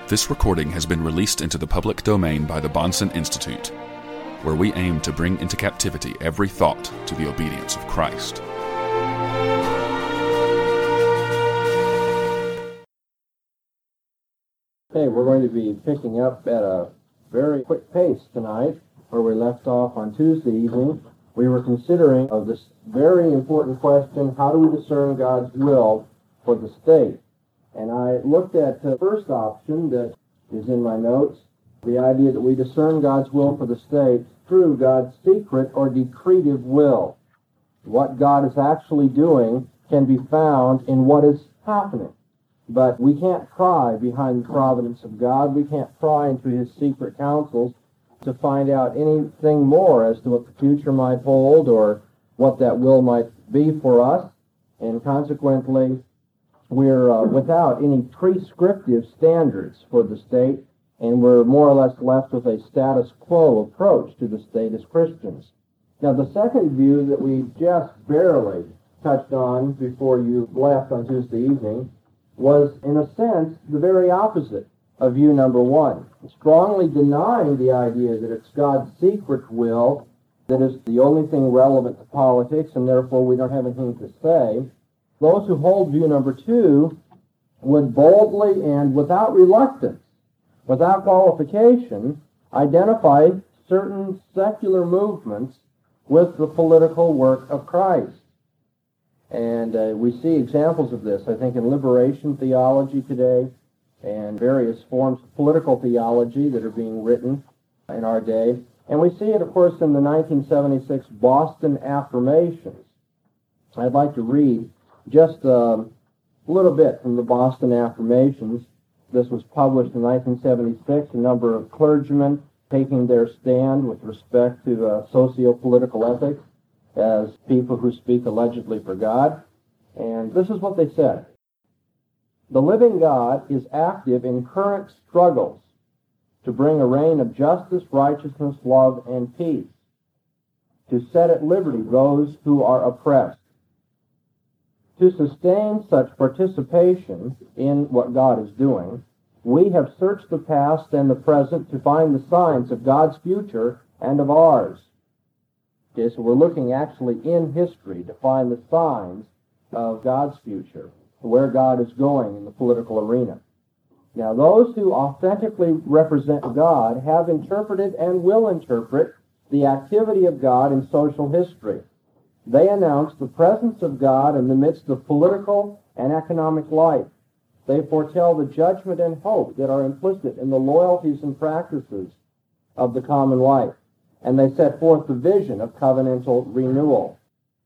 This recording has been released into the public domain by the Bahnsen Institute, where we aim to bring into captivity every thought to the obedience of Christ. Okay, we're going to be picking up at a very quick pace tonight, where we left off on Tuesday evening. We were considering of this very important question, how do we discern God's will for the state? And I looked at the first option that is in my notes, the idea that we discern God's will for the state through God's secret or decretive will. What God is actually doing can be found in what is happening. But we can't pry behind the providence of God. We can't pry into His secret counsels to find out anything more as to what the future might hold or what that will might be for us. And consequently, we're without any prescriptive standards for the state, and we're more or less left with a status quo approach to the state as Christians. Now, the second view that we just barely touched on before you left on Tuesday evening was, in a sense, the very opposite of view number one, strongly denying the idea that it's God's secret will that is the only thing relevant to politics, and therefore we don't have anything to say. Those who hold view number two would boldly and without reluctance, without qualification, identify certain secular movements with the political work of Christ. And we see examples of this, I think, in liberation theology today and various forms of political theology that are being written in our day. And we see it, of course, in the 1976 Boston Affirmations. I'd like to read just a little bit from the Boston Affirmations. This was published in 1976, a number of clergymen taking their stand with respect to socio-political ethics as people who speak allegedly for God. And this is what they said. The living God is active in current struggles to bring a reign of justice, righteousness, love, and peace, to set at liberty those who are oppressed. To sustain such participation in what God is doing, we have searched the past and the present to find the signs of God's future and of ours. Okay, so we're looking actually in history to find the signs of God's future, where God is going in the political arena. Now, those who authentically represent God have interpreted and will interpret the activity of God in social history. They announce the presence of God in the midst of political and economic life. They foretell the judgment and hope that are implicit in the loyalties and practices of the common life. And they set forth the vision of covenantal renewal.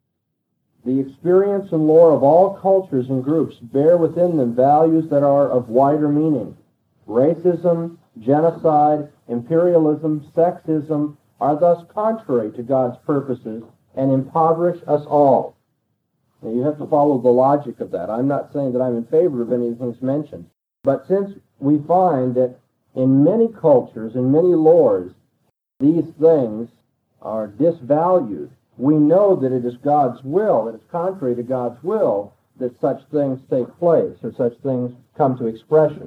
The experience and lore of all cultures and groups bear within them values that are of wider meaning. Racism, genocide, imperialism, sexism are thus contrary to God's purposes and impoverish us all. Now, you have to follow the logic of that. I'm not saying that I'm in favor of any of the things mentioned. But since we find that in many cultures, in many lores, these things are disvalued, we know that it is God's will, that it's contrary to God's will, that such things take place, or such things come to expression.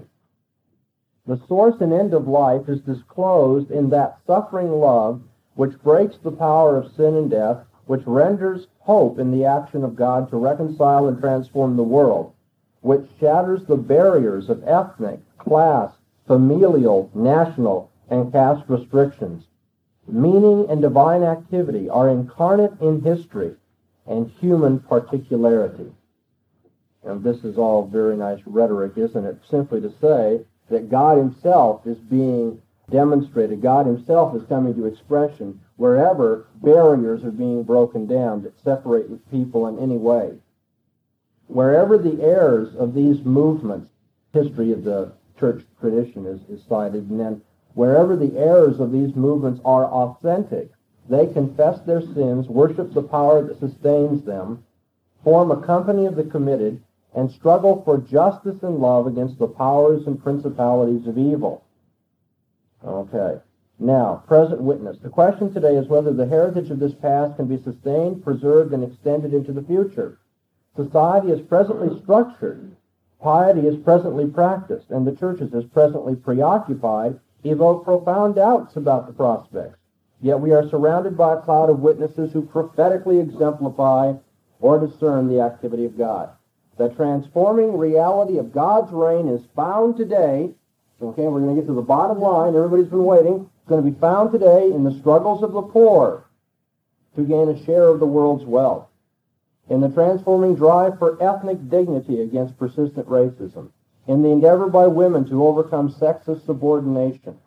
The source and end of life is disclosed in that suffering love which breaks the power of sin and death, which renders hope in the action of God to reconcile and transform the world, which shatters the barriers of ethnic, class, familial, national, and caste restrictions. Meaning and divine activity are incarnate in history and human particularity. And this is all very nice rhetoric, isn't it? Simply to say that God Himself is being demonstrated. God Himself is coming to expression wherever barriers are being broken down that separate people in any way. Wherever the errors of these movements, history of the church tradition is cited, and then wherever the errors of these movements are authentic, they confess their sins, worship the power that sustains them, form a company of the committed, and struggle for justice and love against the powers and principalities of evil. Okay. Now, present witness. The question today is whether the heritage of this past can be sustained, preserved, and extended into the future. Society is presently structured Piety is presently practiced, and the churches as presently preoccupied evoke profound doubts about the prospects. Yet we are surrounded by a cloud of witnesses who prophetically exemplify or discern the activity of God. The transforming reality of God's reign is found today. Okay, we're going to get to the bottom line. Everybody's been waiting. It's going to be found today in the struggles of the poor to gain a share of the world's wealth, in the transforming drive for ethnic dignity against persistent racism, in the endeavor by women to overcome sexist subordination,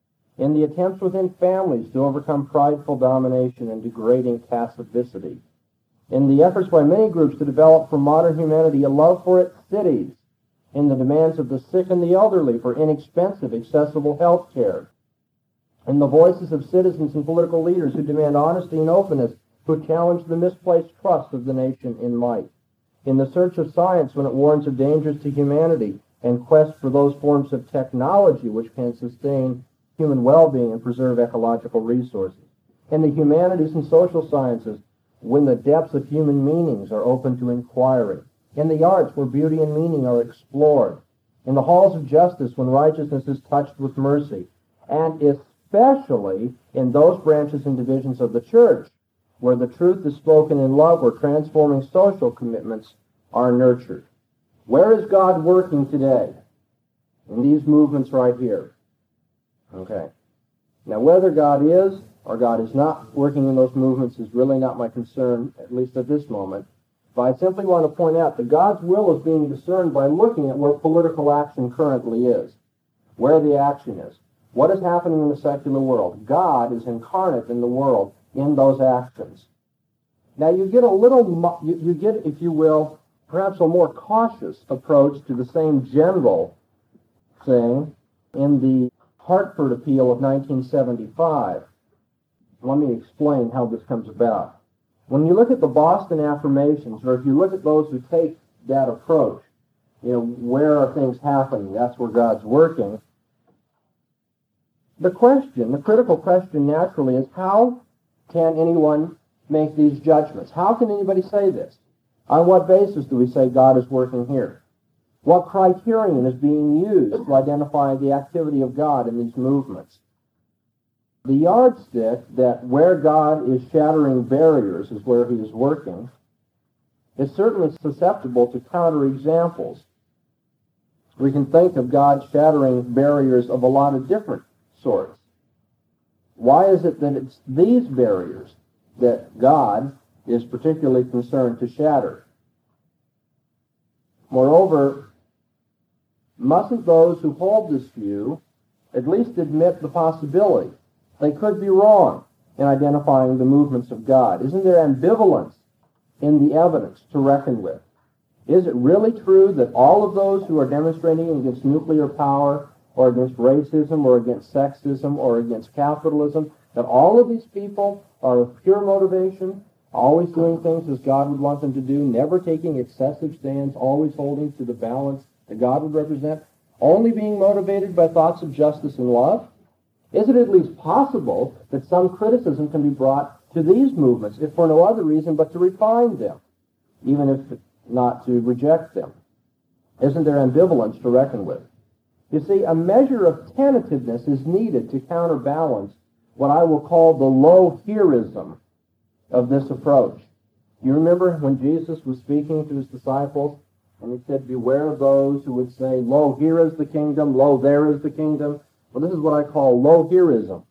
in the attempts within families to overcome prideful domination and degrading passivity, in the efforts by many groups to develop for modern humanity a love for its cities, in the demands of the sick and the elderly for inexpensive, accessible health care, in the voices of citizens and political leaders who demand honesty and openness, who challenge the misplaced trust of the nation in might, in the search of science when it warns of dangers to humanity, and quest for those forms of technology which can sustain human well-being and preserve ecological resources, in the humanities and social sciences when the depths of human meanings are open to inquiry, in the arts where beauty and meaning are explored, in the halls of justice when righteousness is touched with mercy, and especially in those branches and divisions of the church where the truth is spoken in love, where transforming social commitments are nurtured. Where is God working today? In these movements right here. Okay. Now, whether God is or God is not working in those movements is really not my concern, at least at this moment. But I simply want to point out that God's will is being discerned by looking at where political action currently is, where the action is, what is happening in the secular world. God is incarnate in the world in those actions. Now you get you get, if you will, perhaps a more cautious approach to the same general thing in the Hartford Appeal of 1975. Let me explain how this comes about. When you look at the Boston Affirmations, or if you look at those who take that approach, where are things happening? That's where God's working. The critical question naturally is, how can anyone make these judgments? How can anybody say this? On what basis do we say God is working here? What criterion is being used to identify the activity of God in these movements? The yardstick that where God is shattering barriers is where he is working is certainly susceptible to counterexamples. We can think of God shattering barriers of a lot of different sorts. Why is it that it's these barriers that God is particularly concerned to shatter? Moreover, mustn't those who hold this view at least admit the possibility they could be wrong in identifying the movements of God? Isn't there ambivalence in the evidence to reckon with? Is it really true that all of those who are demonstrating against nuclear power or against racism or against sexism or against capitalism, that all of these people are of pure motivation, always doing things as God would want them to do, never taking excessive stands, always holding to the balance that God would represent, only being motivated by thoughts of justice and love? Is it at least possible that some criticism can be brought to these movements, if for no other reason but to refine them, even if not to reject them? Isn't there ambivalence to reckon with? You see, a measure of tentativeness is needed to counterbalance what I will call the low-herism of this approach. You remember when Jesus was speaking to his disciples, and he said, beware of those who would say, lo, here is the kingdom, lo, there is the kingdom. Well, this is what I call low-herism.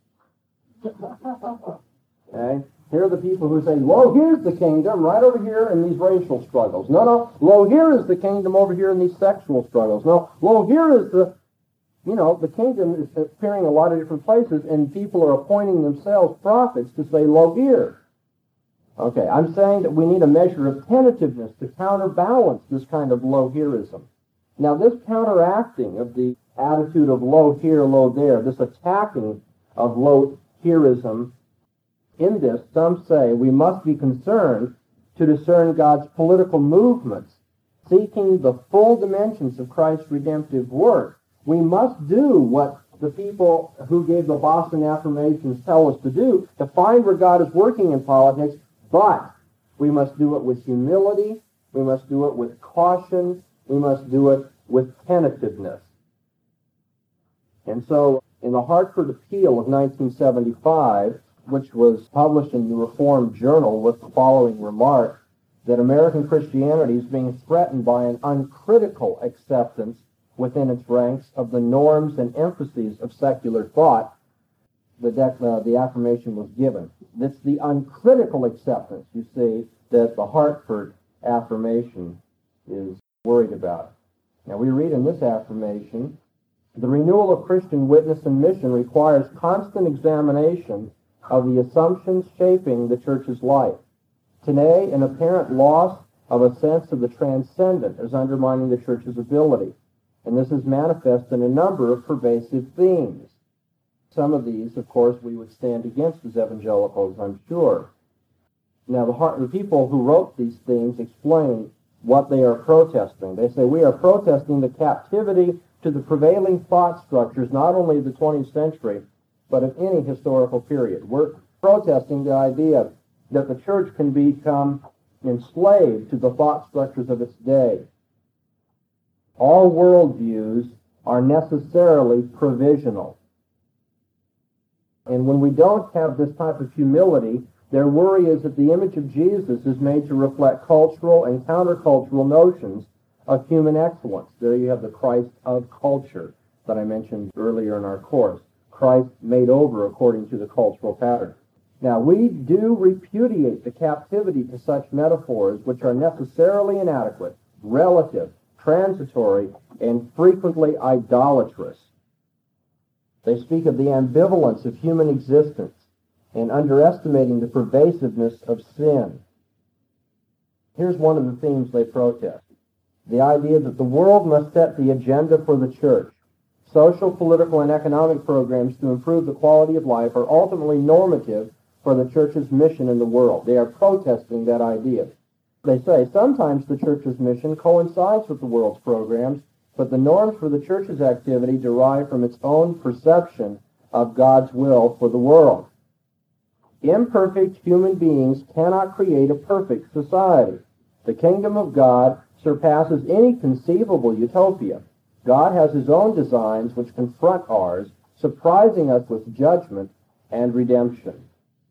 Okay? Here are the people who say, lo, here's the kingdom right over here in these racial struggles. No, lo, here is the kingdom over here in these sexual struggles. No, lo, here is the kingdom is appearing in a lot of different places, and people are appointing themselves prophets to say, lo, here. Okay, I'm saying that we need a measure of tentativeness to counterbalance this kind of low-herism. Now, this counteracting of the attitude of low here, low there, this attacking of low-herism, in this, some say we must be concerned to discern God's political movements, seeking the full dimensions of Christ's redemptive work. We must do what the people who gave the Boston Affirmations tell us to do, to find where God is working in politics, but we must do it with humility, we must do it with caution, we must do it with tentativeness. And so, in the Hartford Appeal of 1975, which was published in the Reformed Journal with the following remark, that American Christianity is being threatened by an uncritical acceptance within its ranks of the norms and emphases of secular thought, the affirmation was given. It's the uncritical acceptance, you see, that the Hartford affirmation is worried about. Now, we read in this affirmation, the renewal of Christian witness and mission requires constant examination of the assumptions shaping the church's life. Today, an apparent loss of a sense of the transcendent is undermining the church's ability, and this is manifest in a number of pervasive themes. Some of these, of course, we would stand against as evangelicals, I'm sure. Now, the people who wrote these themes explain what they are protesting. They say, we are protesting the captivity to the prevailing thought structures, not only of the 20th century, but of any historical period. We're protesting the idea that the church can become enslaved to the thought structures of its day. All worldviews are necessarily provisional. And when we don't have this type of humility, their worry is that the image of Jesus is made to reflect cultural and countercultural notions of human excellence. There you have the Christ of culture that I mentioned earlier in our course. Christ made over according to the cultural pattern. Now, we do repudiate the captivity to such metaphors which are necessarily inadequate, relative, transitory, and frequently idolatrous. They speak of the ambivalence of human existence and underestimating the pervasiveness of sin. Here's one of the themes they protest. The idea that the world must set the agenda for the church. Social, political, and economic programs to improve the quality of life are ultimately normative for the church's mission in the world. They are protesting that idea. They say sometimes the church's mission coincides with the world's programs, but the norms for the church's activity derive from its own perception of God's will for the world. Imperfect human beings cannot create a perfect society. The kingdom of God surpasses any conceivable utopia. God has his own designs which confront ours, surprising us with judgment and redemption.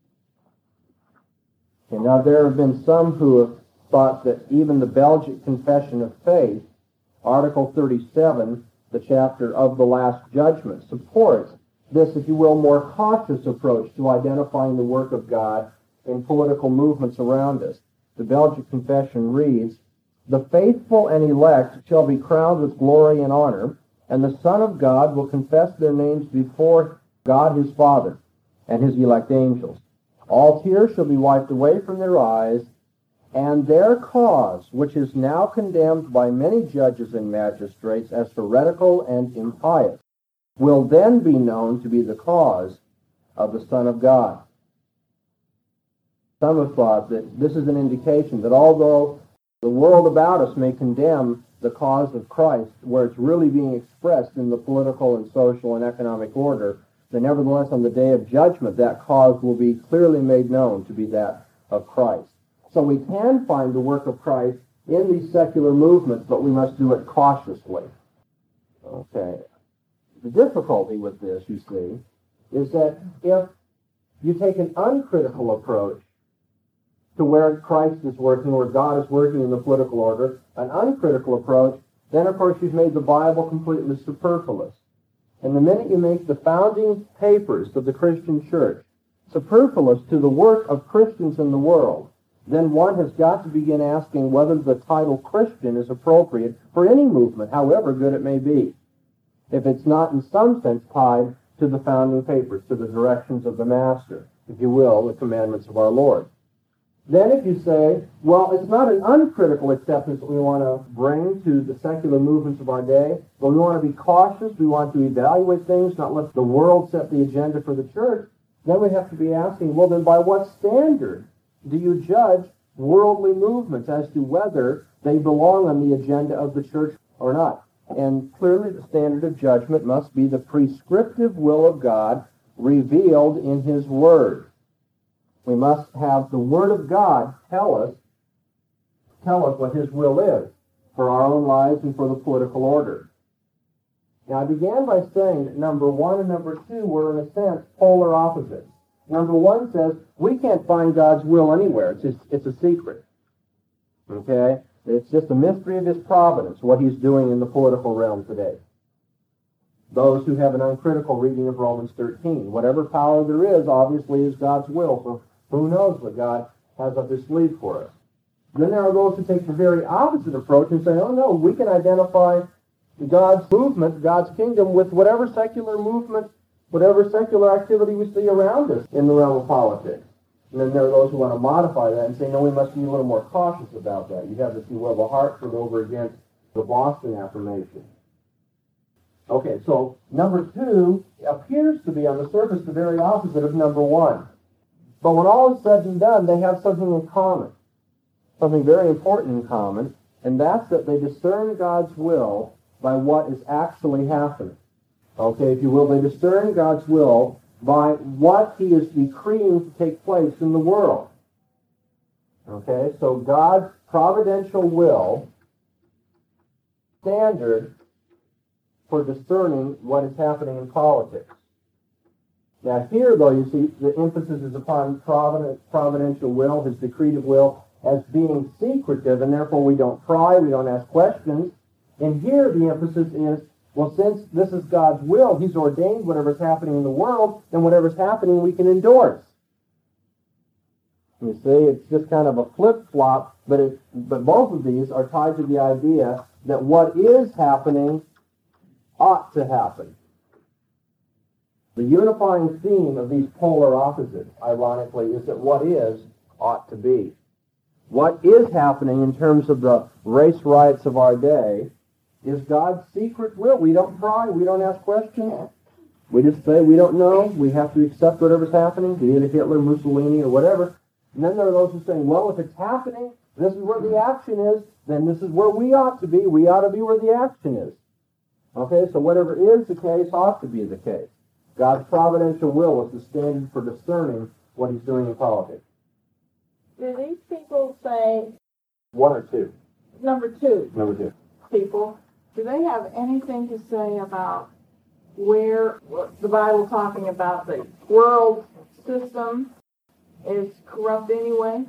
And now there have been some who have thought that even the Belgic Confession of Faith, Article 37, the chapter of the Last Judgment, supports this, if you will, more cautious approach to identifying the work of God in political movements around us. The Belgic Confession reads, "The faithful and elect shall be crowned with glory and honor, and the Son of God will confess their names before God his Father and his elect angels. All tears shall be wiped away from their eyes, and their cause, which is now condemned by many judges and magistrates as heretical and impious, will then be known to be the cause of the Son of God." Some have thought that this is an indication that although the world about us may condemn the cause of Christ, where it's really being expressed in the political and social and economic order, that nevertheless on the day of judgment that cause will be clearly made known to be that of Christ. So we can find the work of Christ in these secular movements, but we must do it cautiously. Okay. The difficulty with this, you see, is that if you take an uncritical approach to where Christ is working, where God is working in the political order, an uncritical approach, then of course you've made the Bible completely superfluous. And the minute you make the founding papers of the Christian church superfluous to the work of Christians in the world, then one has got to begin asking whether the title Christian is appropriate for any movement, however good it may be, if it's not in some sense tied to the founding papers, to the directions of the Master, if you will, the commandments of our Lord. Then if you say, well, it's not an uncritical acceptance that we want to bring to the secular movements of our day, but we want to be cautious, we want to evaluate things, not let the world set the agenda for the church, then we have to be asking, well, then by what standard do you judge worldly movements as to whether they belong on the agenda of the church or not? And clearly the standard of judgment must be the prescriptive will of God revealed in his Word. We must have the Word of God tell us what his will is. for our own lives and for the political order. Now, I began by saying that number one and number two were, in a sense, polar opposites. Number one says, we can't find God's will anywhere. It's a secret. Okay? It's just a mystery of his providence, what he's doing in the political realm today. Those who have an uncritical reading of Romans 13. Whatever power there is, obviously, is God's will. So who knows what God has up his sleeve for us. Then there are those who take the very opposite approach and say, oh no, we can identify God's movement, God's kingdom, with whatever secular movement, whatever secular activity we see around us in the realm of politics. And then there are those who want to modify that and say, no, we must be a little more cautious about that. You have the see, well, the Hartford over against the Boston affirmation. Okay, so number two appears to be on the surface the very opposite of number one. But when all is said and done, they have something in common, something very important in common, and that's that they discern God's will by what is actually happening. Okay, if you will, they discern God's will by what he is decreeing to take place in the world. Okay, so God's providential will, standard for discerning what is happening in politics. Now here, though, you see, the emphasis is upon providential will, his decretive will, as being secretive, and therefore we don't pry, we don't ask questions. And here the emphasis is, well, since this is God's will, he's ordained whatever's happening in the world, and whatever's happening we can endorse. You see, it's just kind of a flip-flop, but both of these are tied to the idea that what is happening ought to happen. The unifying theme of these polar opposites, ironically, is that what is ought to be. What is happening in terms of the race riots of our day is God's secret will. We don't pry. We don't ask questions. We just say we don't know. We have to accept whatever's happening, be it Hitler, Mussolini, or whatever. And then there are those who say, well, if it's happening, this is where the action is, then this is where we ought to be. We ought to be where the action is. Okay, so whatever is the case ought to be the case. God's providential will is the standard for discerning what he's doing in politics. Do these people say... One or two? Number two. Number two. People, do they have anything to say about where the Bible talking about the world system is corrupt anyway?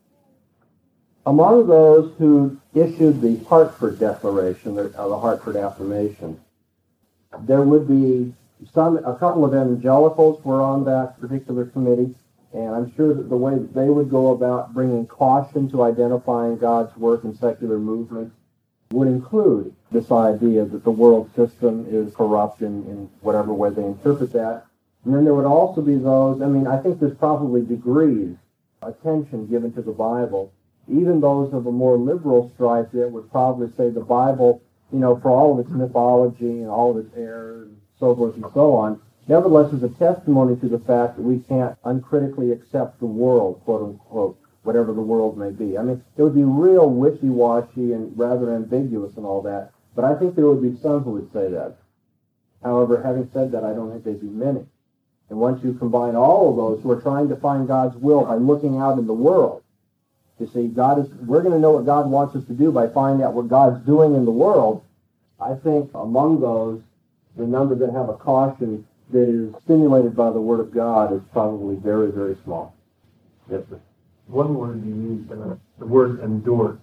Among those who issued the Hartford Declaration, the Hartford Affirmation, there would be a couple of evangelicals were on that particular committee, and I'm sure that the way that they would go about bringing caution to identifying God's work in secular movements would include this idea that the world system is corrupt in whatever way they interpret that. And then there would also be those, I think there's probably degrees, attention given to the Bible. Even those of a more liberal stripe that would probably say the Bible, for all of its mythology and all of its errors and so forth and so on, nevertheless is a testimony to the fact that we can't uncritically accept the world, quote unquote, whatever the world may be. It would be real wishy-washy and rather ambiguous and all that, but I think there would be some who would say that. However, having said that, I don't think there'd be many. And once you combine all of those who are trying to find God's will by looking out in the world, you see, we're going to know what God wants us to do by finding out what God's doing in the world. I think among those, the number that have a caution that is stimulated by the Word of God is probably very, very small. Yes, sir. One word you used, the word endorse,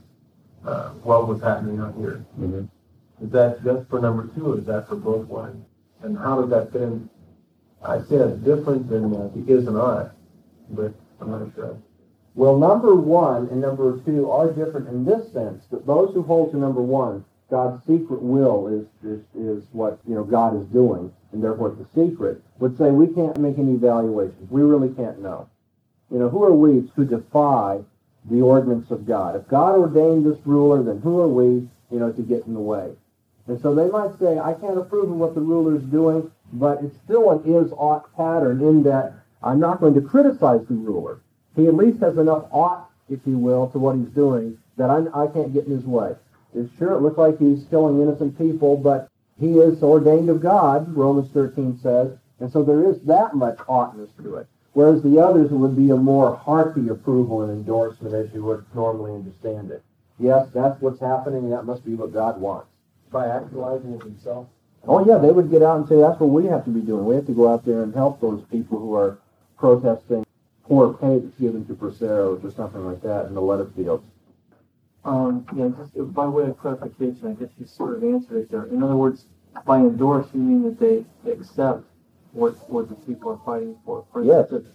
what was happening out here. Mm-hmm. Is that just for number two, or is that for both ones? And how does that fit in? I say it's different than the is and are, but I'm not sure. Well, number one and number two are different in this sense, that those who hold to number one, God's secret will is what God is doing, and therefore it's the secret, would say we can't make any evaluations. We really can't know. Who are we to defy the ordinance of God? If God ordained this ruler, then who are we, to get in the way? And so they might say, I can't approve of what the ruler is doing, but it's still an is-ought pattern in that I'm not going to criticize the ruler. He at least has enough ought, if you will, to what he's doing that I can't get in his way. It's sure, it looks like he's killing innocent people, but he is ordained of God, Romans 13 says, and so there is that much oughtness to it. Whereas the others would be a more hearty approval and endorsement as you would normally understand it. yes, that's what's happening, and that must be what God wants. By actualizing it himself? Oh yeah, they would get out and say, that's what we have to be doing. We have to go out there and help those people who are protesting poor pay that's given to Braceros or something like that in the lettuce fields. Just by way of clarification, I guess you sort of answered it there. In other words, by endorse, you mean that they accept what the people are fighting for. For instance,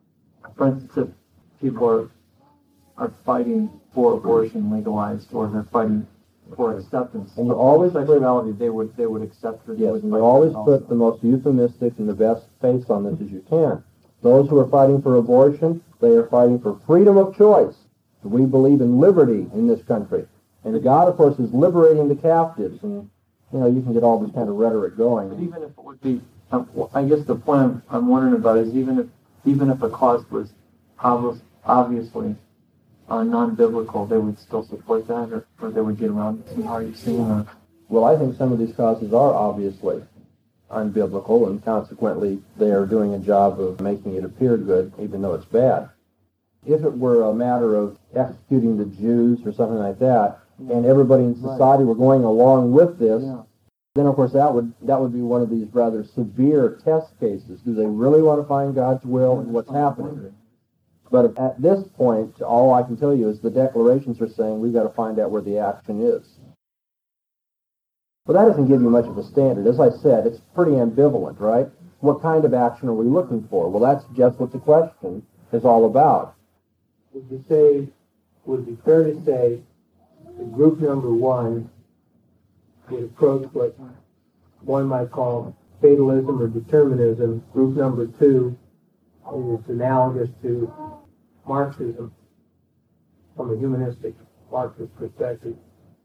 if people are fighting for abortion legalized, or they're fighting for acceptance, and you always sexuality, they would accept it. Yes, and you always put the most euphemistic and the best face on this as you can. Those who are fighting for abortion, they are fighting for freedom of choice. We believe in liberty in this country. And God, of course, is liberating the captives. And, you can get all this kind of rhetoric going. But even if it would be, I guess the point I'm wondering about is even if a cause was obviously non-biblical, they would still support that, or they would get around it. How are you seeing that? Well, I think some of these causes are obviously unbiblical, and consequently they are doing a job of making it appear good, even though it's bad. If it were a matter of executing the Jews or something like that, and everybody in society were going along with this, then of course that would be one of these rather severe test cases. Do they really want to find God's will and what's happening? But at this point, all I can tell you is the declarations are saying we've got to find out where the action is. But that doesn't give you much of a standard. As I said, it's pretty ambivalent, right? What kind of action are we looking for? Well, that's just what the question is all about. Would it be fair to say that group number one would approach what one might call fatalism or determinism? Group number two is analogous to Marxism from a humanistic Marxist perspective.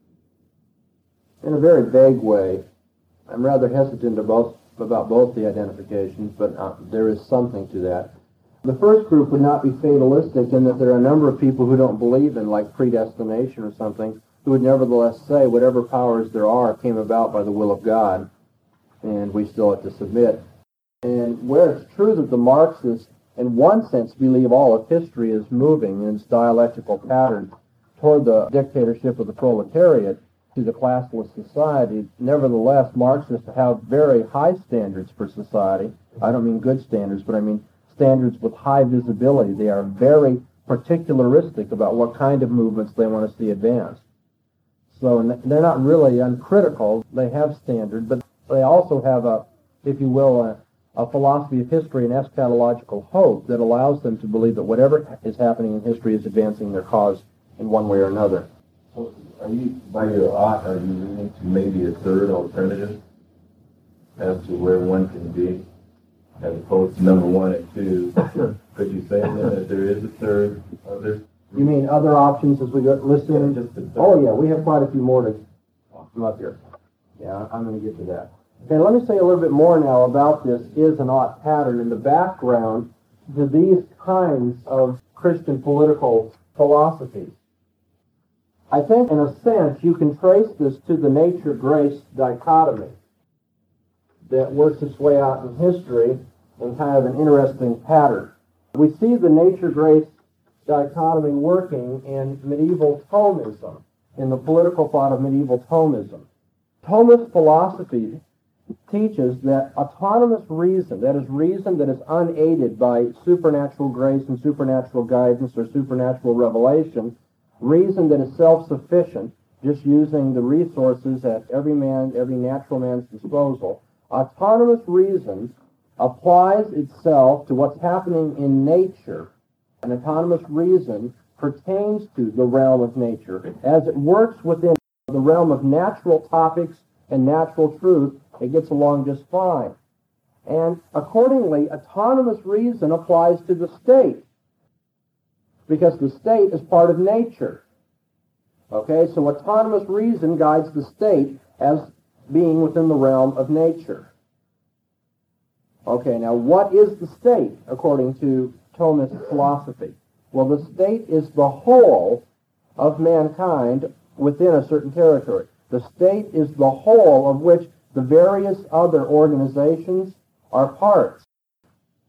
In a very vague way, I'm rather hesitant about both the identifications, but there is something to that. The first group would not be fatalistic in that there are a number of people who don't believe in, like, predestination or something, who would nevertheless say whatever powers there are came about by the will of God, and we still have to submit. And where it's true that the Marxists, in one sense, believe all of history is moving in its dialectical pattern toward the dictatorship of the proletariat, to the classless society, nevertheless, Marxists have very high standards for society. I don't mean good standards, but I mean standards with high visibility. They are very particularistic about what kind of movements they want to see advanced. So they're not really uncritical. They have standard, but they also have a philosophy of history and eschatological hope that allows them to believe that whatever is happening in history is advancing their cause in one way or another. So are you, by your art, are you leaning to maybe a third alternative as to where one can be, as opposed to number one and two? Could you say then that there is a third other? You mean other options as we go listening? Oh yeah, we have quite a few more to come up here. Yeah, I'm going to get to that. Okay, let me say a little bit more now about this is and ought pattern in the background to these kinds of Christian political philosophies. I think, in a sense, you can trace this to the nature-grace dichotomy that works its way out in history in kind of an interesting pattern. We see the nature-grace dichotomy working in medieval Thomism, in the political thought of medieval Thomism. Thomist philosophy teaches that autonomous reason, that is reason that is unaided by supernatural grace and supernatural guidance or supernatural revelation, reason that is self-sufficient, just using the resources at every natural man's disposal, autonomous reason applies itself to what's happening in nature. An autonomous reason pertains to the realm of nature. As it works within the realm of natural topics and natural truth, it gets along just fine. And accordingly, autonomous reason applies to the state, because the state is part of nature. Okay, so autonomous reason guides the state as being within the realm of nature. Okay, now what is the state according to Thomist philosophy? Well, the state is the whole of mankind within a certain territory. The state is the whole of which the various other organizations are parts.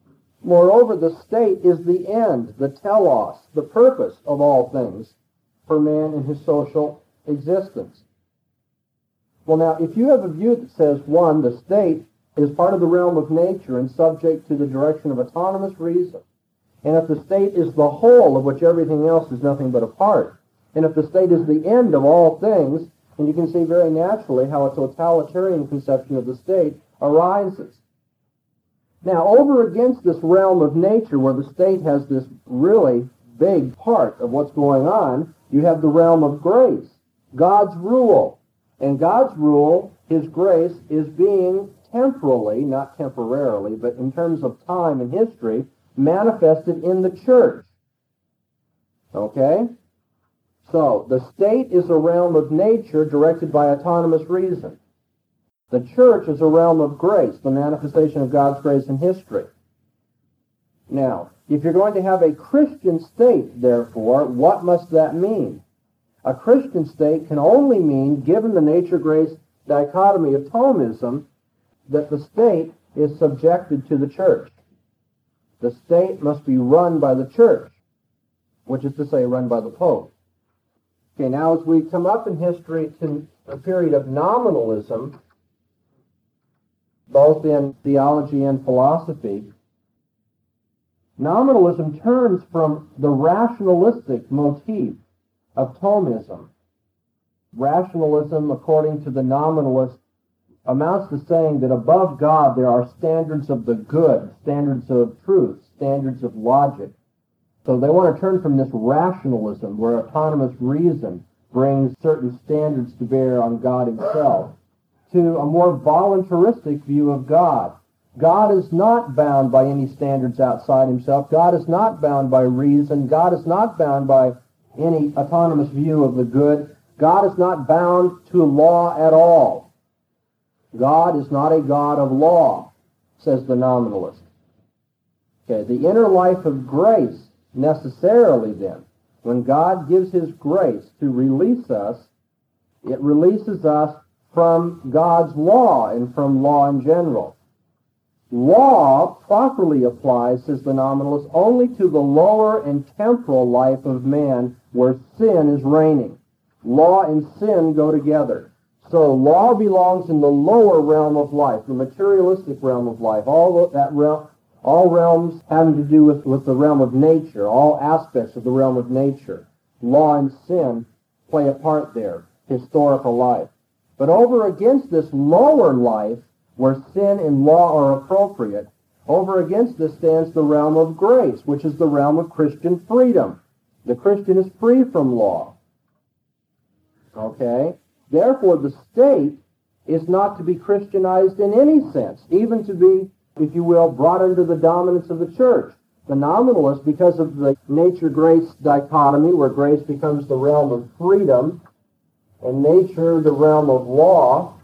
Moreover, the state is the end, the telos, the purpose of all things, for man in his social existence. Well, now, if you have a view that says, one, the state is part of the realm of nature and subject to the direction of autonomous reason, and if the state is the whole of which everything else is nothing but a part, and if the state is the end of all things, and you can see very naturally how a totalitarian conception of the state arises. Now, over against this realm of nature where the state has this really big part of what's going on, you have the realm of grace, God's rule. And God's rule, his grace, is being temporally, not temporarily, but in terms of time and history, manifested in the church. Okay? So, the state is a realm of nature directed by autonomous reason. The church is a realm of grace, the manifestation of God's grace in history. Now, if you're going to have a Christian state, therefore, what must that mean? A Christian state can only mean, given the nature-grace dichotomy of Thomism, that the state is subjected to the church. The state must be run by the church, which is to say, run by the Pope. Okay, now as we come up in history to a period of nominalism, both in theology and philosophy, nominalism turns from the rationalistic motif of Thomism. Rationalism, according to the nominalist, amounts to saying that above God there are standards of the good, standards of truth, standards of logic. So they want to turn from this rationalism where autonomous reason brings certain standards to bear on God himself to a more voluntaristic view of God. God is not bound by any standards outside himself. God is not bound by reason. God is not bound by any autonomous view of the good. God is not bound to law at all. God is not a God of law, says the nominalist. Okay, the inner life of grace necessarily then, when God gives his grace to release us, it releases us from God's law and from law in general. Law properly applies, says the nominalist, only to the lower and temporal life of man where sin is reigning. Law and sin go together. So law belongs in the lower realm of life, the materialistic realm of life, all realms having to do with the realm of nature, all aspects of the realm of nature. Law and sin play a part there, historical life. But over against this lower life, where sin and law are appropriate, over against this stands the realm of grace, which is the realm of Christian freedom. The Christian is free from law. Okay? Therefore, the state is not to be Christianized in any sense, even to be, if you will, brought under the dominance of the church. The nominalist, because of the nature-grace dichotomy, where grace becomes the realm of freedom, and nature the realm of law,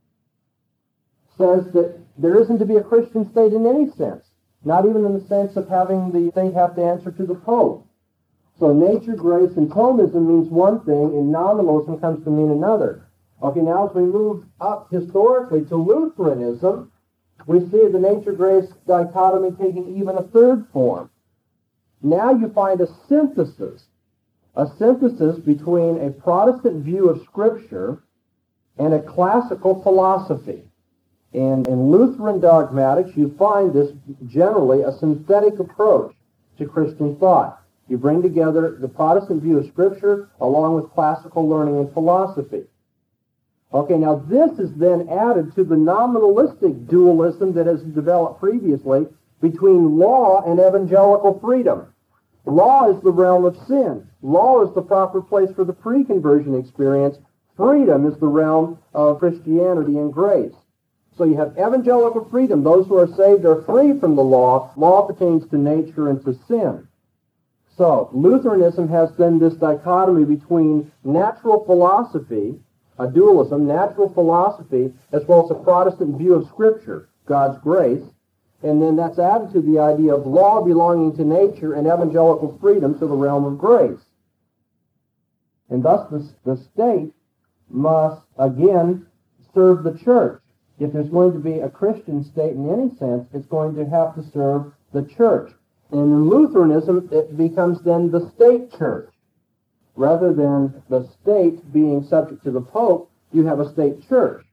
says that there isn't to be a Christian state in any sense, not even in the sense of having the state have to answer to the Pope. So nature, grace, and Thomism means one thing, and nominalism comes to mean another. Okay, now as we move up historically to Lutheranism, we see the nature-grace dichotomy taking even a third form. Now you find a synthesis between a Protestant view of Scripture and a classical philosophy. And in Lutheran dogmatics, you find this generally a synthetic approach to Christian thought. You bring together the Protestant view of Scripture along with classical learning and philosophy. Okay, now this is then added to the nominalistic dualism that has developed previously between law and evangelical freedom. Law is the realm of sin. Law is the proper place for the pre-conversion experience. Freedom is the realm of Christianity and grace. So you have evangelical freedom. Those who are saved are free from the law. Law pertains to nature and to sin. So Lutheranism has then this dichotomy between natural philosophy, a dualism, natural philosophy, as well as a Protestant view of Scripture, God's grace, and then that's added to the idea of law belonging to nature and evangelical freedom to the realm of grace. And thus the state must, again, serve the church. If there's going to be a Christian state in any sense, it's going to have to serve the church. And in Lutheranism, it becomes then the state church. Rather than the state being subject to the Pope, you have a state church.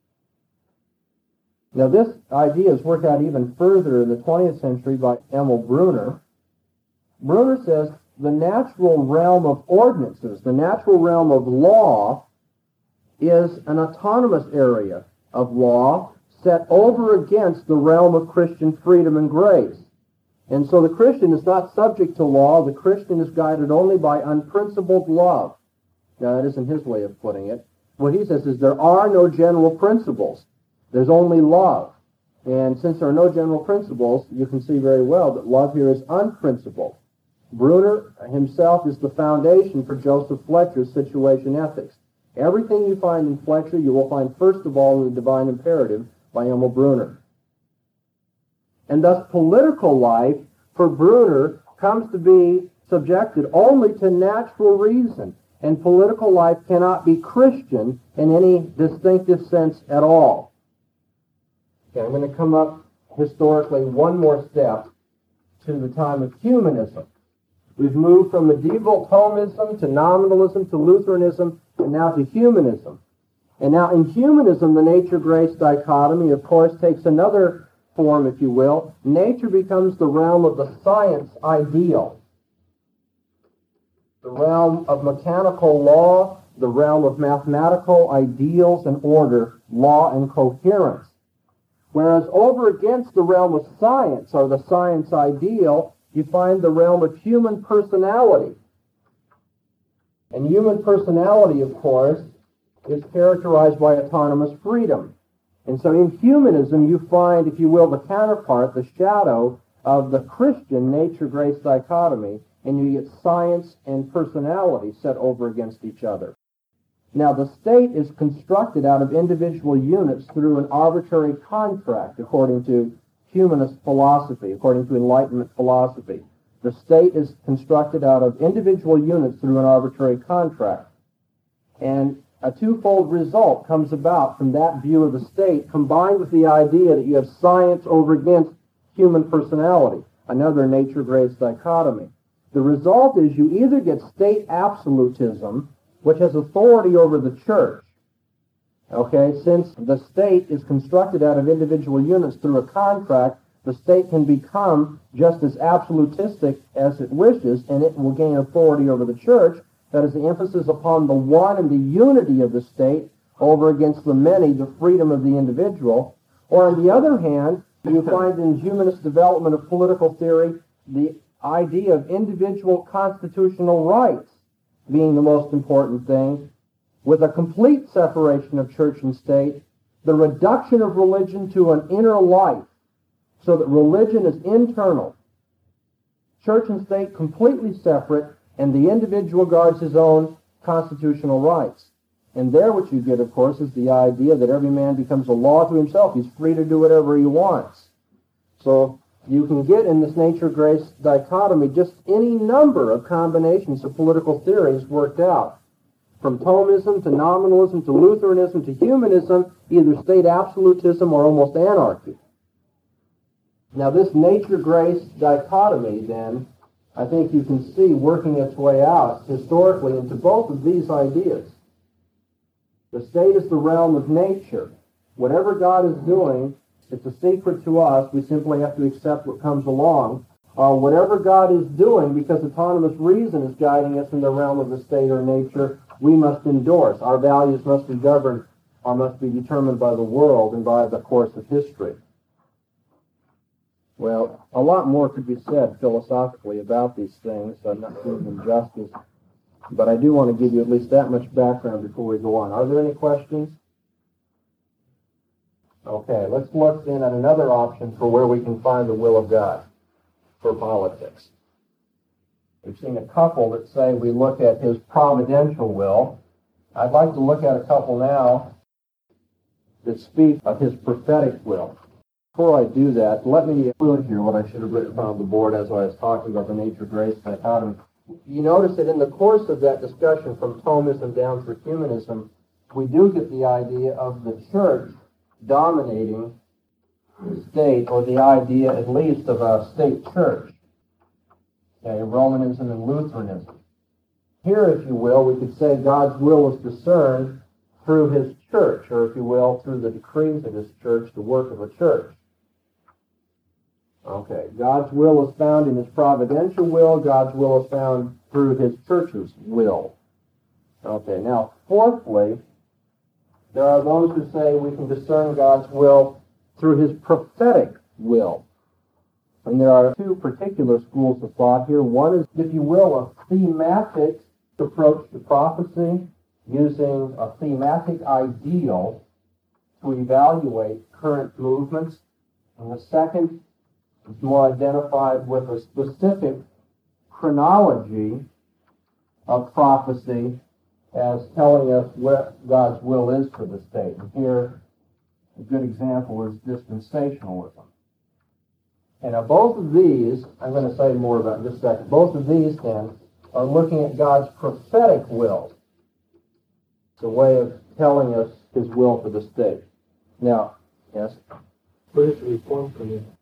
Now, this idea is worked out even further in the 20th century by Emil Brunner. Brunner says the natural realm of ordinances, the natural realm of law, is an autonomous area of law set over against the realm of Christian freedom and grace. And so the Christian is not subject to law. The Christian is guided only by unprincipled love. Now, that isn't his way of putting it. What he says is there are no general principles. There's only love. And since there are no general principles, you can see very well that love here is unprincipled. Brunner himself is the foundation for Joseph Fletcher's situation ethics. Everything you find in Fletcher, you will find first of all in the Divine Imperative by Emil Brunner. And thus political life for Brunner comes to be subjected only to natural reason. And political life cannot be Christian in any distinctive sense at all. Okay, I'm going to come up historically one more step to the time of humanism. We've moved from medieval Thomism to nominalism to Lutheranism and now to humanism. And now in humanism, the nature-grace dichotomy, of course, takes another form, if you will. Nature becomes the realm of the science ideal, the realm of mechanical law, the realm of mathematical ideals and order, law and coherence. Whereas over against the realm of science, or the science ideal, you find the realm of human personality. And human personality, of course, is characterized by autonomous freedom. And so in humanism, you find, if you will, the counterpart, the shadow of the Christian nature-grace dichotomy, and you get science and personality set over against each other. Now, the state is constructed out of individual units through an arbitrary contract, according to humanist philosophy, according to Enlightenment philosophy. The state is constructed out of individual units through an arbitrary contract. And a twofold result comes about from that view of the state, combined with the idea that you have science over against human personality, another nature-grace dichotomy. The result is you either get state absolutism, which has authority over the church. Okay, since the state is constructed out of individual units through a contract, the state can become just as absolutistic as it wishes, and it will gain authority over the church. That is the emphasis upon the one and the unity of the state over against the many, the freedom of the individual. Or on the other hand, you find in humanist development of political theory the idea of individual constitutional rights being the most important thing, with a complete separation of church and state, the reduction of religion to an inner life, so that religion is internal, church and state completely separate, and the individual guards his own constitutional rights. And there what you get, of course, is the idea that every man becomes a law to himself. He's free to do whatever he wants. So you can get in this nature-grace dichotomy just any number of combinations of political theories worked out. From Thomism to nominalism to Lutheranism to humanism, either state absolutism or almost anarchy. Now this nature-grace dichotomy, then, I think you can see working its way out historically into both of these ideas. The state is the realm of nature. Whatever God is doing, it's a secret to us. We simply have to accept what comes along. Whatever God is doing, because autonomous reason is guiding us in the realm of the state or nature, we must endorse. Our values must be governed or must be determined by the world and by the course of history. Well, a lot more could be said philosophically about these things. I'm not doing them justice. But I do want to give you at least that much background before we go on. Are there any questions? Okay, let's look then at another option for where we can find the will of God for politics. We've seen a couple that say we look at his providential will. I'd like to look at a couple now that speak of his prophetic will. Before I do that, let me include here what I should have written on the board as I was talking about the nature-grace dichotomy. You notice that in the course of that discussion from Thomism down through humanism, we do get the idea of the church dominating the state, or the idea at least of a state church. Okay, Romanism and Lutheranism. Here, if you will, we could say God's will is discerned through his church, or if you will, through the decrees of his church, the work of a church. Okay, God's will is found in his providential will. God's will is found through his church's will. Okay, now, fourthly, there are those who say we can discern God's will through his prophetic will. And there are two particular schools of thought here. One is, if you will, a thematic approach to prophecy, using a thematic ideal to evaluate current movements. And the second is more identified with a specific chronology of prophecy as telling us what God's will is for the state. And here, a good example is dispensationalism. And now both of these, I'm going to say more about in just a second, both of these then are looking at God's prophetic will. It's a way of telling us his will for the state. Now, yes? Where's the Reformed come in?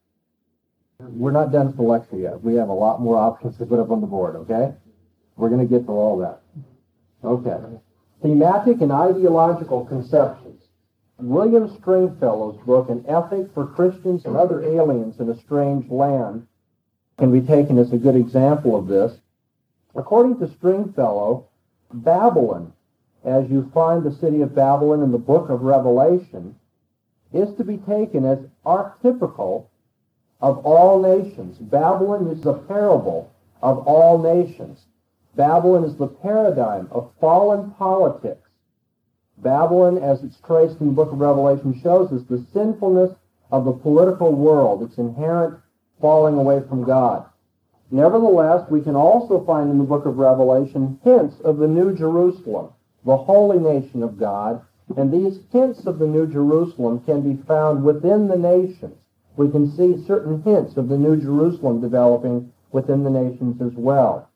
We're not done with the lecture yet. We have a lot more options to put up on the board, okay? We're going to get to all that. Okay. Thematic and ideological conceptions. William Stringfellow's book, An Ethic for Christians and Other Aliens in a Strange Land, can be taken as a good example of this. According to Stringfellow, Babylon, as you find the city of Babylon in the book of Revelation, is to be taken as archetypical of all nations. Babylon is the parable of all nations. Babylon is the paradigm of fallen politics. Babylon, as it's traced in the book of Revelation, shows us the sinfulness of the political world, its inherent falling away from God. Nevertheless, we can also find in the book of Revelation hints of the New Jerusalem, the holy nation of God, and these hints of the New Jerusalem can be found within the nations. We can see certain hints of the New Jerusalem developing within the nations as well.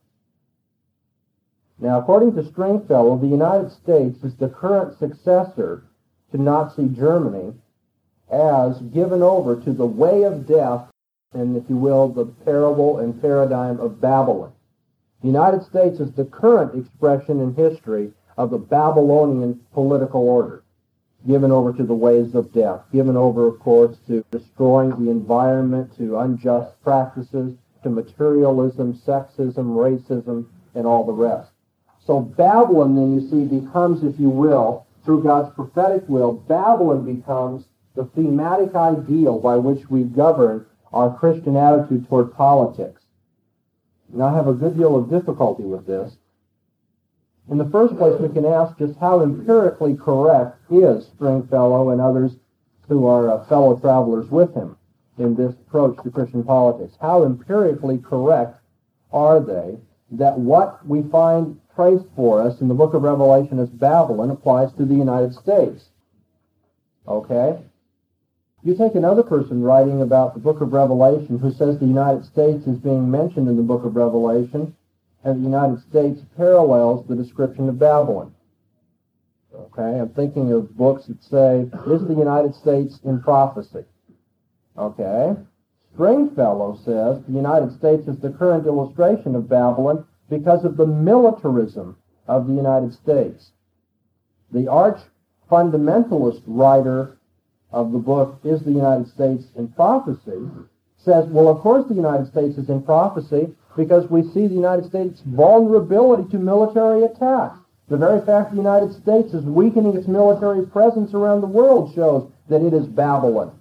Now, according to Stringfellow, the United States is the current successor to Nazi Germany as given over to the way of death and, if you will, the parable and paradigm of Babylon. The United States is the current expression in history of the Babylonian political order, given over to the ways of death, given over, of course, to destroying the environment, to unjust practices, to materialism, sexism, racism, and all the rest. So Babylon, then, you see, becomes, if you will, through God's prophetic will, Babylon becomes the thematic ideal by which we govern our Christian attitude toward politics. Now, I have a good deal of difficulty with this. In the first place, we can ask just how empirically correct is Stringfellow and others who are fellow travelers with him in this approach to Christian politics. How empirically correct are they that what we find traced for us in the book of Revelation as Babylon applies to the United States? Okay? You take another person writing about the book of Revelation who says the United States is being mentioned in the book of Revelation, and the United States parallels the description of Babylon. Okay, I'm thinking of books that say, is the United States in prophecy? Okay. Stringfellow says the United States is the current illustration of Babylon because of the militarism of the United States. The arch fundamentalist writer of the book, Is the United States in Prophecy, says, well, of course the United States is in prophecy because we see the United States' vulnerability to military attack. The very fact the United States is weakening its military presence around the world shows that it is Babylon.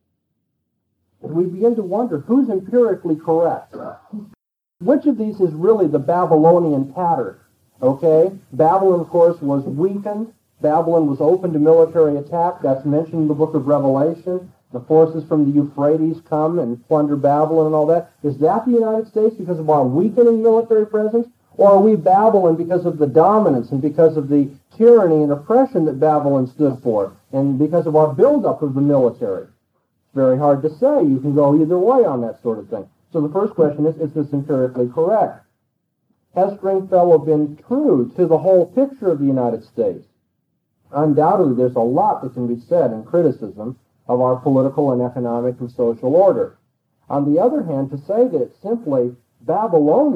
And we begin to wonder, who's empirically correct? Which of these is really the Babylonian pattern? Okay? Babylon, of course, was weakened. Babylon was open to military attack. That's mentioned in the book of Revelation. The forces from the Euphrates come and plunder Babylon and all that. Is that the United States because of our weakening military presence? Or are we Babylon because of the dominance and because of the tyranny and oppression that Babylon stood for and because of our buildup of the military? It's very hard to say. You can go either way on that sort of thing. So the first question is this empirically correct? Has Stringfellow been true to the whole picture of the United States? Undoubtedly, there's a lot that can be said in criticism of our political and economic and social order. On the other hand, to say that it's simply Babylonian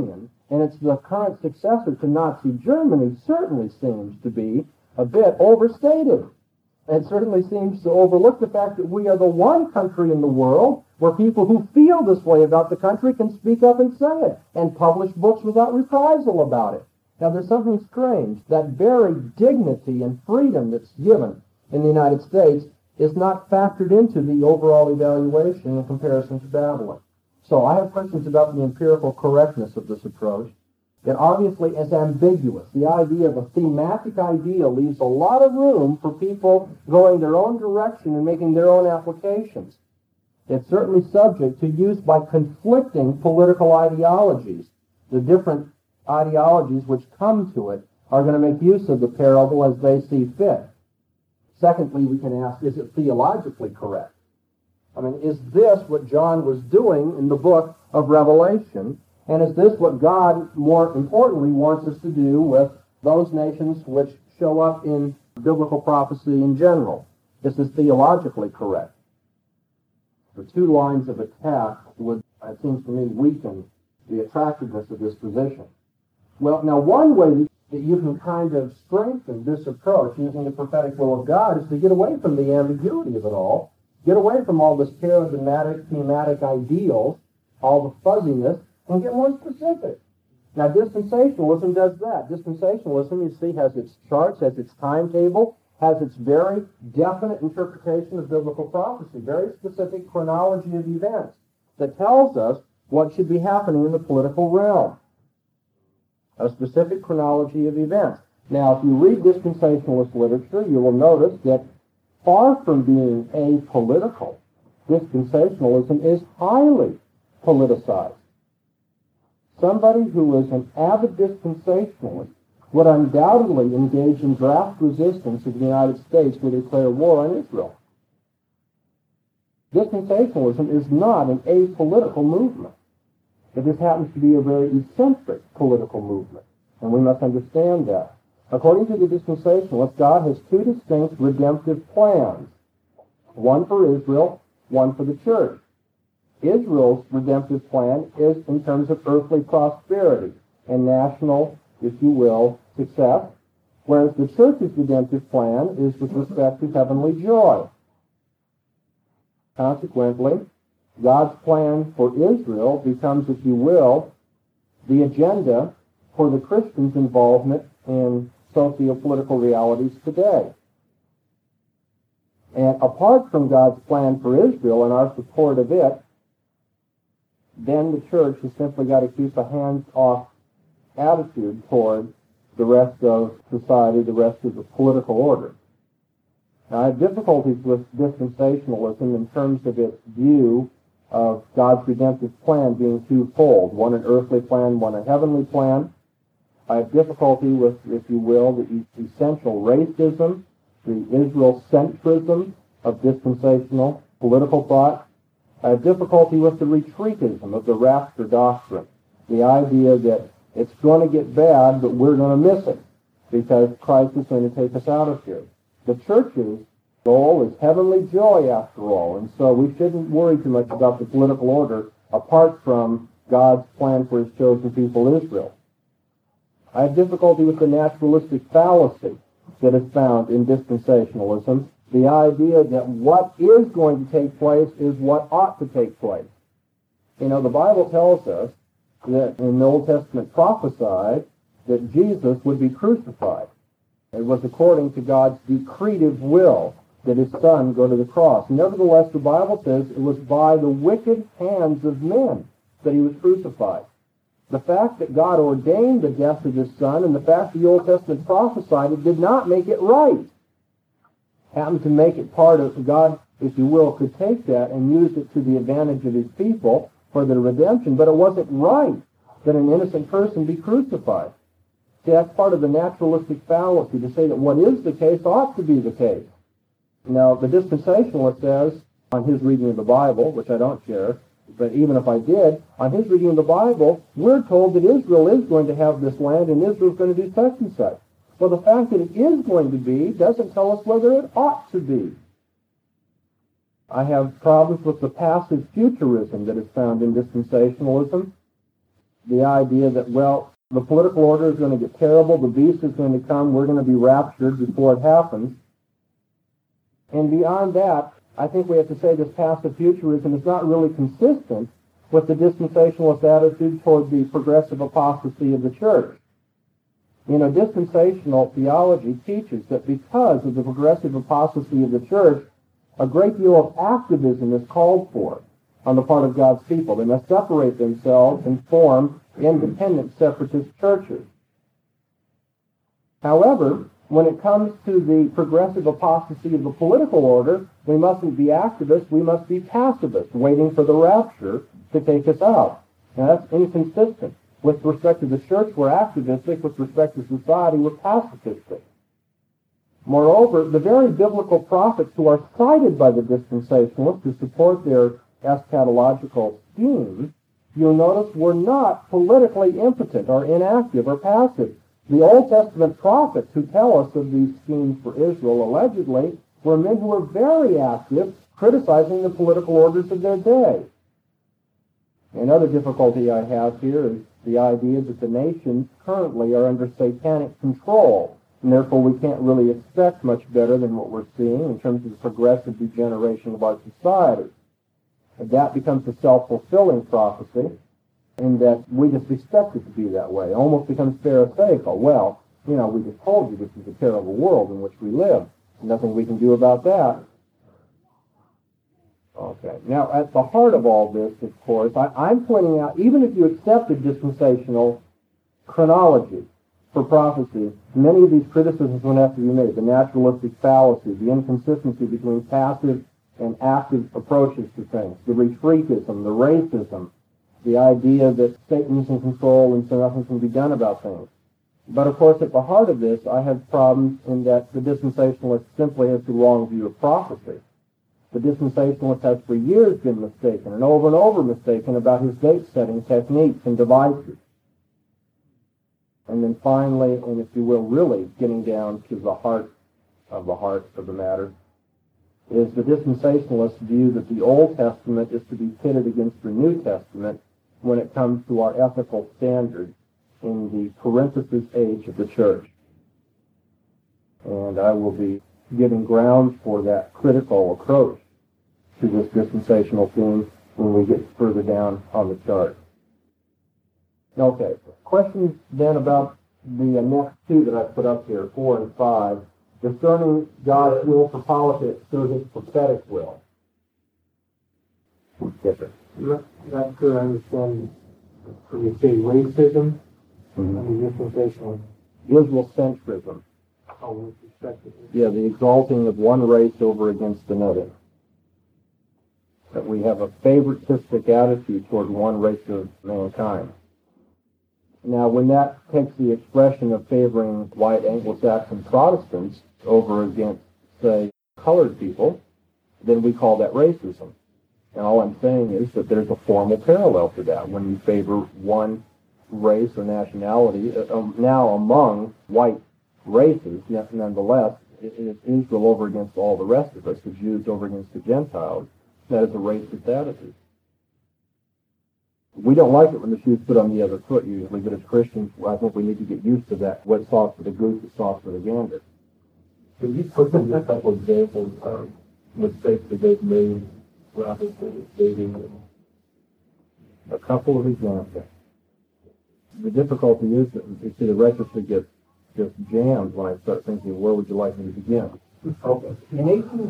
and it's the current successor to Nazi Germany, certainly seems to be a bit overstated. It certainly seems to overlook the fact that we are the one country in the world where people who feel this way about the country can speak up and say it, and publish books without reprisal about it. Now, there's something strange. That very dignity and freedom that's given in the United States is not factored into the overall evaluation in comparison to Babylon. So I have questions about the empirical correctness of this approach. It obviously is ambiguous. The idea of a thematic idea leaves a lot of room for people going their own direction and making their own applications. It's certainly subject to use by conflicting political ideologies. The different ideologies which come to it are going to make use of the parable as they see fit. Secondly, we can ask, is it theologically correct? I mean, is this what John was doing in the book of Revelation? And is this what God, more importantly, wants us to do with those nations which show up in biblical prophecy in general? This is theologically correct. The two lines of attack would, it seems to me, weaken the attractiveness of this position. Well, now one way that you can kind of strengthen this approach using the prophetic will of God is to get away from the ambiguity of it all, get away from all this paradigmatic, thematic ideals, all the fuzziness, and get more specific. Now, dispensationalism does that. Dispensationalism, you see, has its charts, has its timetable, has its very definite interpretation of biblical prophecy, very specific chronology of events that tells us what should be happening in the political realm. A specific chronology of events. Now, if you read dispensationalist literature, you will notice that far from being apolitical, dispensationalism is highly politicized. Somebody who is an avid dispensationalist would undoubtedly engage in draft resistance if the United States would declare war on Israel. Dispensationalism is not an apolitical movement. It just happens to be a very eccentric political movement, and we must understand that. According to the dispensationalists, God has two distinct redemptive plans, one for Israel, one for the church. Israel's redemptive plan is in terms of earthly prosperity and national, if you will, success, whereas the church's redemptive plan is with respect to heavenly joy. Consequently, God's plan for Israel becomes, if you will, the agenda for the Christians' involvement in socio-political realities today. And apart from God's plan for Israel and our support of it, then the church has simply got to keep a hands-off attitude toward the rest of society, the rest of the political order. Now, I have difficulties with dispensationalism in terms of its view of God's redemptive plan being twofold, one an earthly plan, one a heavenly plan. I have difficulty with, if you will, the essential racism, the Israel-centrism of dispensational political thought. I have difficulty with the retreatism of the rapture doctrine, the idea that it's going to get bad, but we're going to miss it because Christ is going to take us out of here. The church's goal is heavenly joy, after all, and so we shouldn't worry too much about the political order apart from God's plan for his chosen people, Israel. I have difficulty with the naturalistic fallacy that is found in dispensationalism, the idea that what is going to take place is what ought to take place. You know, the Bible tells us that in the Old Testament prophesied that Jesus would be crucified. It was according to God's decretive will that his son go to the cross. Nevertheless, the Bible says it was by the wicked hands of men that he was crucified. The fact that God ordained the death of his son and the fact the Old Testament prophesied it did not make it right. Happened to make it part of God, if you will, could take that and use it to the advantage of his people for their redemption, but it wasn't right that an innocent person be crucified. See, that's part of the naturalistic fallacy to say that what is the case ought to be the case. Now, the dispensationalist says, on his reading of the Bible, which I don't share, but even if I did, on his reading of the Bible, we're told that Israel is going to have this land and Israel is going to do such and such. Well, the fact that it is going to be doesn't tell us whether it ought to be. I have problems with the passive futurism that is found in dispensationalism. the idea that, well, the political order is going to get terrible, the beast is going to come, we're going to be raptured before it happens. And beyond that, I think we have to say this passive futurism is not really consistent with the dispensationalist attitude toward the progressive apostasy of the church. Dispensational theology teaches that because of the progressive apostasy of the church, a great deal of activism is called for on the part of God's people. They must separate themselves and form independent separatist churches. However, when it comes to the progressive apostasy of the political order, we mustn't be activists, we must be pacifists, waiting for the rapture to take us out. Now, that's inconsistent. With respect to the church, we're activistic. With respect to society, we're pacifistic. Moreover, the very biblical prophets who are cited by the dispensationalists to support their eschatological schemes, you'll notice, were not politically impotent or inactive or passive. The Old Testament prophets who tell us of these schemes for Israel, allegedly, were men who were very active, criticizing the political orders of their day. Another difficulty I have here is the idea that the nations currently are under satanic control, and therefore we can't really expect much better than what we're seeing in terms of the progressive degeneration of our society. And that becomes a self-fulfilling prophecy, in that we just expect it to be that way. It almost becomes pharisaical. Well, we just told you this is a terrible world in which we live. Nothing we can do about that. Okay. Now, at the heart of all this, of course, I'm pointing out, even if you accept the dispensational chronology for prophecy, many of these criticisms would have to be made. The naturalistic fallacy, the inconsistency between passive and active approaches to things, the retreatism, the racism, the idea that Satan's in control and so nothing can be done about things. But, of course, at the heart of this, I have problems in that the dispensationalist simply has the wrong view of prophecy. The dispensationalist has for years been mistaken and over mistaken about his date-setting techniques and devices. And then finally, and if you will, really getting down to the heart of the matter, is the dispensationalist view that the Old Testament is to be pitted against the New Testament when it comes to our ethical standards in the parenthesis age of the church. And I will be giving grounds for that critical approach to this dispensational theme when we get further down on the chart. Okay, questions then about the next two that I put up here, 4 and 5, discerning God's will for politics through his prophetic will. Yes, sir. Not sure I understand when you say racism and the dispensational. Israel-centrism. Oh, with respect to Yeah, the exalting of one race over against another. That we have a favoritistic attitude toward one race of mankind. Now, when that takes the expression of favoring white Anglo-Saxon Protestants over against, say, colored people, then we call that racism. And all I'm saying is that there's a formal parallel to that. When you favor one race or nationality, now among white races, nonetheless, it is Israel over against all the rest of us, the Jews over against the Gentiles. That is a racist attitude. We don't like it when the shoe's put on the other foot usually, but as Christians, I think we need to get used to that. What's sauce for the goose is sauce for the gander. Could you put in a couple examples of mistakes that they've made rather than dating? A couple of examples. The difficulty is that you see the register gets just jammed when I start thinking, where would you like me to begin? Okay. In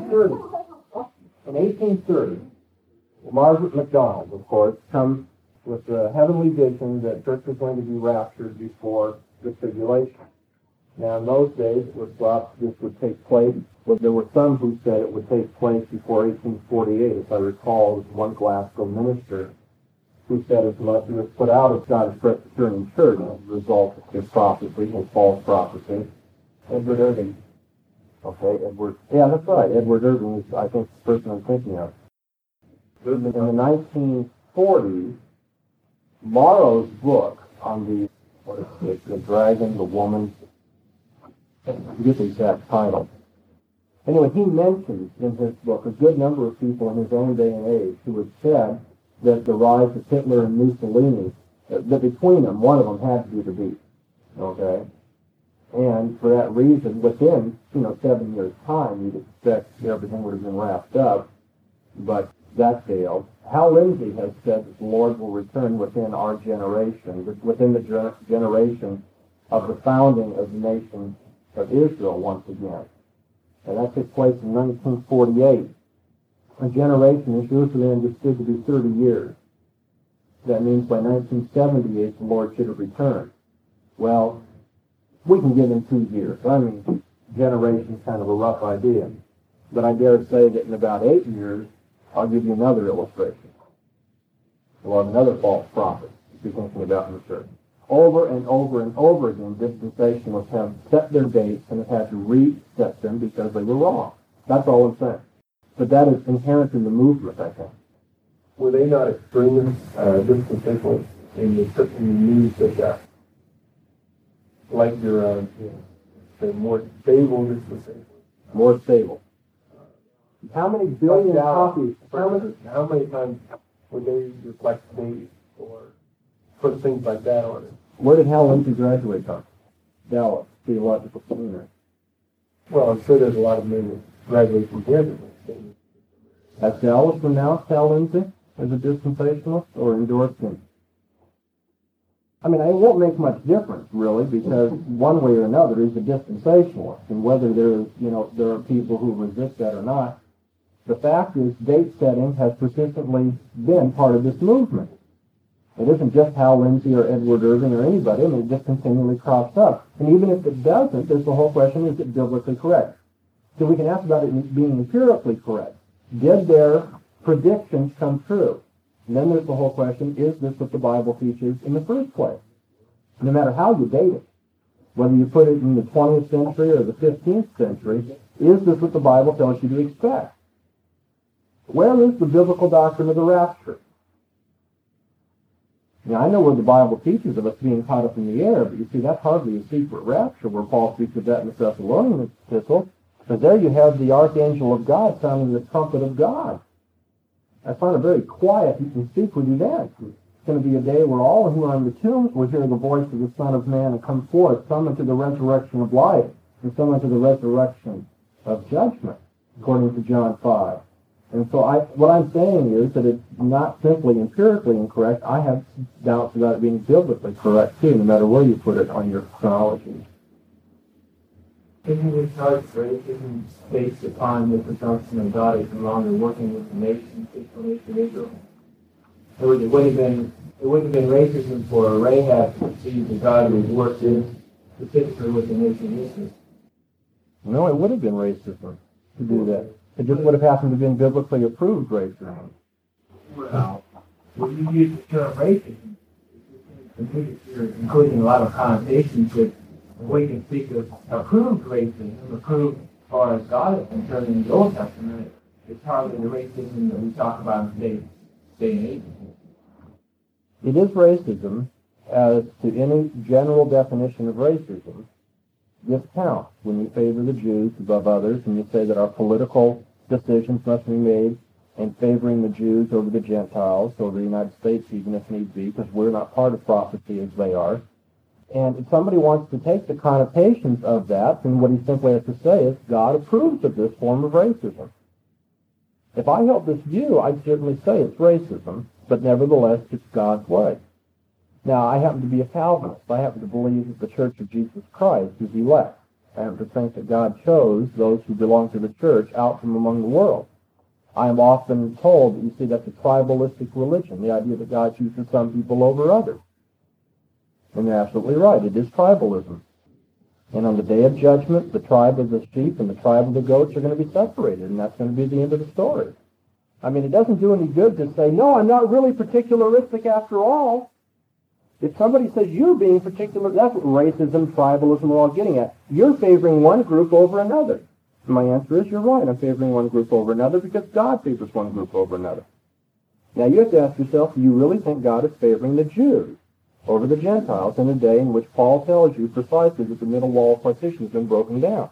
1830, Margaret MacDonald, of course, comes with the heavenly vision that church was going to be raptured before the tribulation. Now, in those days, it was thought this would take place. Well, there were some who said it would take place before 1848. As I recall, there was one Glasgow minister who said as much. It was put out of Scottish Presbyterian Church as a result of his prophecy, his false prophecy. Edward Irving. Okay, Edward. Yeah, that's right. Edward Irving is, I think, the person I'm thinking of. In the 1940s, Morrow's book on the dragon, the woman, I forget the exact title. Anyway, he mentions in his book a good number of people in his own day and age who had said that the rise of Hitler and Mussolini that between them, one of them had to be the beast. Okay? And for that reason, within, 7 years' time, you'd expect everything would have been wrapped up, but that failed. Hal Lindsey has said that the Lord will return within our generation, within the generation of the founding of the nation of Israel once again. And that took place in 1948. A generation is usually understood to be 30 years. That means by 1978, the Lord should have returned. Well, we can give him 2 years. I mean, generation is kind of a rough idea. But I dare say that in about 8 years, I'll give you another illustration. We'll have another false prophet if you're thinking about in the church. Over and over and over again, dispensationalists have set their dates and have had to reset them because they were wrong. That's all I'm saying. But that is inherent in the movement, I think. Were they not extremists, dispensationalists, in the news that like your the more stable dispensationalists? More stable. How many billion copies? How many times would they reflect dates or put things like that on it? Where did Hal Lindsey graduate from? Dallas Theological Seminary. Well, I'm sure there's a lot of men that graduate from here. Has Dallas renounced Hal Lindsey as a dispensationalist or endorsed him? I mean, it won't make much difference, really, because one way or another he's a dispensationalist. And whether there are people who resist that or not, the fact is date setting has persistently been part of this movement. It isn't just Hal Lindsey or Edward Irving or anybody. I mean, it just continually crops up. And even if it doesn't, there's the whole question, is it biblically correct? So we can ask about it being empirically correct. Did their predictions come true? And then there's the whole question, is this what the Bible teaches in the first place? No matter how you date it, whether you put it in the 20th century or the 15th century, is this what the Bible tells you to expect? Where is the biblical doctrine of the rapture? Now, I know where the Bible teaches of us being caught up in the air, but you see, that's hardly a secret rapture where Paul speaks of that in the Thessalonian epistle. Because there you have the archangel of God sounding the trumpet of God. I find it very quiet. You can speak with you then. It's going to be a day where all who are in the tombs will hear the voice of the Son of Man and come forth, some into the resurrection of life, and some into the resurrection of judgment, according to John 5. And so what I'm saying is that it's not simply empirically incorrect. I have doubts about it being biblically correct, too, no matter where you put it on your chronology. Isn't it charged for racism based upon the presumption of God is no longer working with the nation, the nation Israel? It wouldn't have been racism for Rahab to see that God was working specifically with the nation Israel. No, it would have been racism to do that. It just would have happened to have been biblically approved racism. Well, when you use the term racism, you're including a lot of connotations that we can speak of approved racism, approved as far as God is concerned in the Old Testament. It's hardly the racism that we talk about in today's day and age. It is racism, as to any general definition of racism. This counts when you favor the Jews above others, and you say that our political decisions must be made in favoring the Jews over the Gentiles, over the United States even if need be, because we're not part of prophecy as they are. And if somebody wants to take the connotations of that, then what he simply has to say is, God approves of this form of racism. If I held this view, I'd certainly say it's racism, but nevertheless, it's God's way. Now, I happen to be a Calvinist. I happen to believe that the Church of Jesus Christ is elect. I happen to think that God chose those who belong to the church out from among the world. I am often told that, you see, that's a tribalistic religion, the idea that God chooses some people over others. And you're absolutely right. It is tribalism. And on the day of judgment, the tribe of the sheep and the tribe of the goats are going to be separated, and that's going to be the end of the story. I mean, it doesn't do any good to say, no, I'm not really particularistic after all. If somebody says you're being particular, that's what racism, tribalism are all getting at. You're favoring one group over another. And my answer is, you're right. I'm favoring one group over another because God favors one group over another. Now, you have to ask yourself, do you really think God is favoring the Jews over the Gentiles in a day in which Paul tells you precisely that the middle wall of partition has been broken down?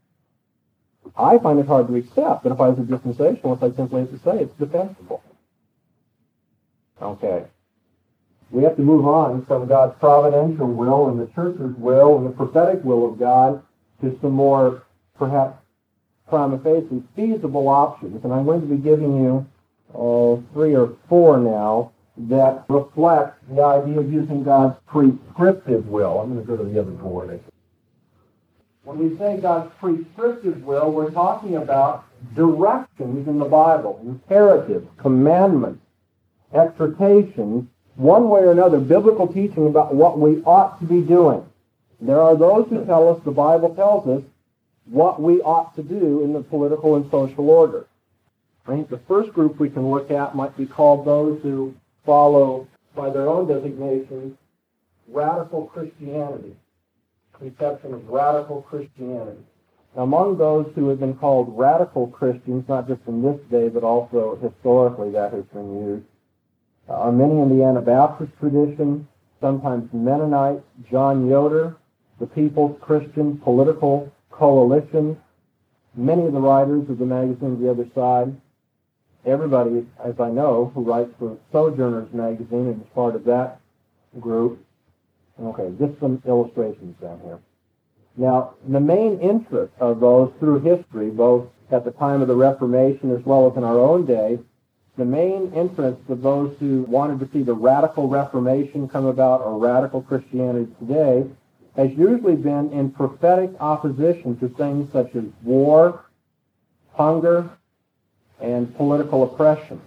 I find it hard to accept, but if I was a dispensationalist, I'd simply have to say it's defensible. Okay. We have to move on from God's providential will and the church's will and the prophetic will of God to some more, perhaps, prima facie feasible options. And I'm going to be giving you 3 or 4 now that reflect the idea of using God's prescriptive will. I'm going to go to the other board. When we say God's prescriptive will, we're talking about directions in the Bible, imperatives, commandments, exhortations, one way or another, biblical teaching about what we ought to be doing. There are those who tell us the Bible tells us what we ought to do in the political and social order. I think the first group we can look at might be called those who follow, by their own designation, radical Christianity. Conception of radical Christianity. Now, among those who have been called radical Christians, not just in this day, but also historically that has been used, are many in the Anabaptist tradition, sometimes Mennonites, John Yoder, the People's Christian Political Coalition, many of the writers of the magazine The Other Side, everybody, as I know, who writes for Sojourners magazine and is part of that group. Okay, just some illustrations down here. Now, the main interest of those through history, both at the time of the Reformation as well as in our own day, the main interest of those who wanted to see the radical Reformation come about or radical Christianity today has usually been in prophetic opposition to things such as war, hunger, and political oppression.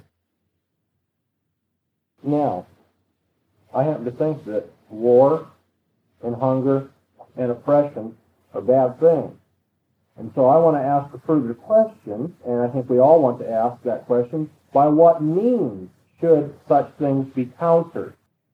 Now, I happen to think that war and hunger and oppression are bad things. And so I want to ask a further question, and I think we all want to ask that question, by what means should such things be countered?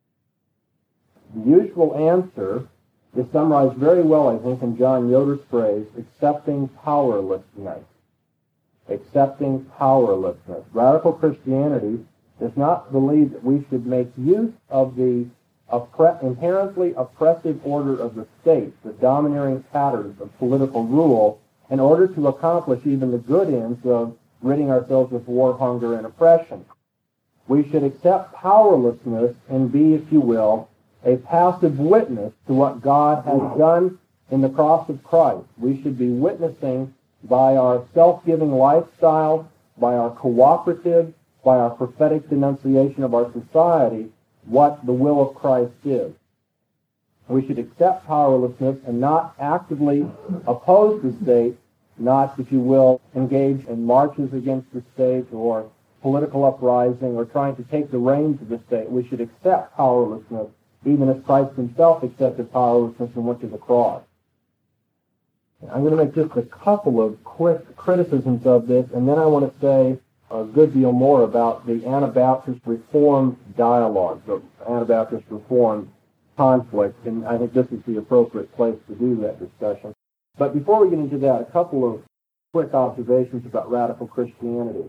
The usual answer is summarized very well, I think, in John Yoder's phrase, accepting powerlessness. Accepting powerlessness. Radical Christianity does not believe that we should make use of the inherently oppressive order of the state, the domineering patterns of political rule, in order to accomplish even the good ends of ridding ourselves of war, hunger, and oppression. We should accept powerlessness and be, if you will, a passive witness to what God has done in the cross of Christ. We should be witnessing by our self-giving lifestyle, by our cooperative, by our prophetic denunciation of our society, what the will of Christ is. We should accept powerlessness and not actively oppose the state, not, if you will, engage in marches against the state or political uprising or trying to take the reins of the state. We should accept powerlessness, even as Christ himself accepted powerlessness and went to the cross. I'm going to make just a couple of quick criticisms of this, and then I want to say a good deal more about the Anabaptist Reformed dialogue, the Anabaptist Reformed conflict, and I think this is the appropriate place to do that discussion. But before we get into that, a couple of quick observations about radical Christianity.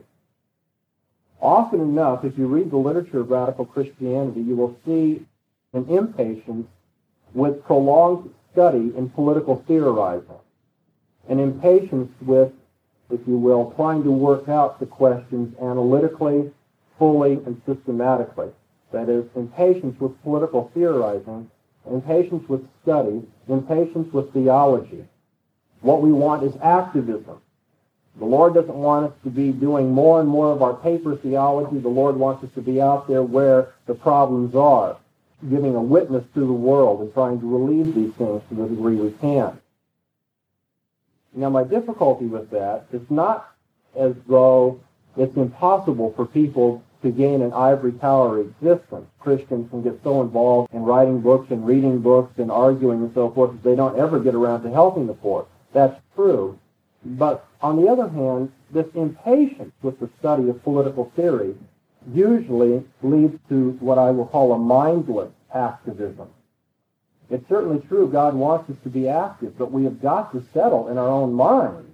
Often enough, if you read the literature of radical Christianity, you will see an impatience with prolonged study in political theorizing, an impatience with, if you will, trying to work out the questions analytically, fully, and systematically. That is, impatience with political theorizing, impatience with study, impatience with theology. What we want is activism. The Lord doesn't want us to be doing more and more of our paper theology. The Lord wants us to be out there where the problems are, giving a witness to the world and trying to relieve these things to the degree we can. Now, my difficulty with that is not as though it's impossible for people to gain an ivory tower existence. Christians can get so involved in writing books and reading books and arguing and so forth that they don't ever get around to helping the poor. That's true. But on the other hand, this impatience with the study of political theory usually leads to what I will call a mindless activism. It's certainly true God wants us to be active, but we have got to settle in our own minds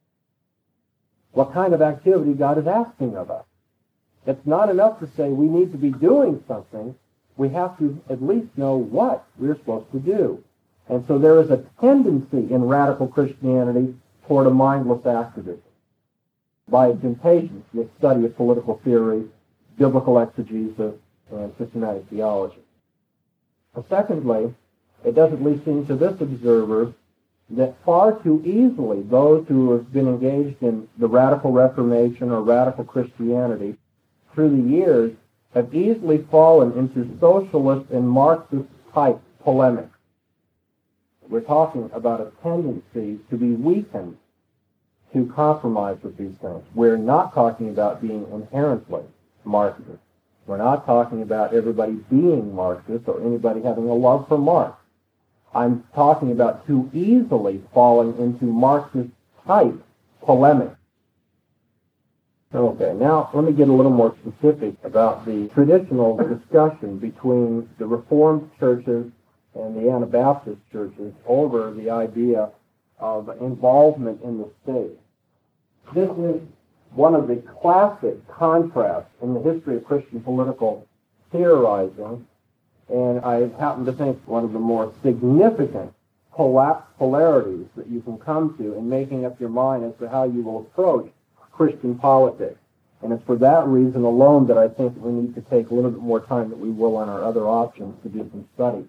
what kind of activity God is asking of us. It's not enough to say we need to be doing something. We have to at least know what we're supposed to do. And so there is a tendency in radical Christianity toward a mindless activism by its impatience with study of political theory, biblical exegesis, and systematic theology. Secondly, it does at least seem to this observer that far too easily those who have been engaged in the radical Reformation or radical Christianity through the years have easily fallen into socialist and Marxist type polemics. We're talking about a tendency to be weakened to compromise with these things. We're not talking about being inherently Marxist. We're not talking about everybody being Marxist or anybody having a love for Marx. I'm talking about too easily falling into Marxist-type polemics. Okay, now let me get a little more specific about the traditional discussion between the Reformed churches and the Anabaptist churches over the idea of involvement in the state. This is one of the classic contrasts in the history of Christian political theorizing, and I happen to think one of the more significant polarities that you can come to in making up your mind as to how you will approach Christian politics. And it's for that reason alone that I think we need to take a little bit more time than we will on our other options to do some study.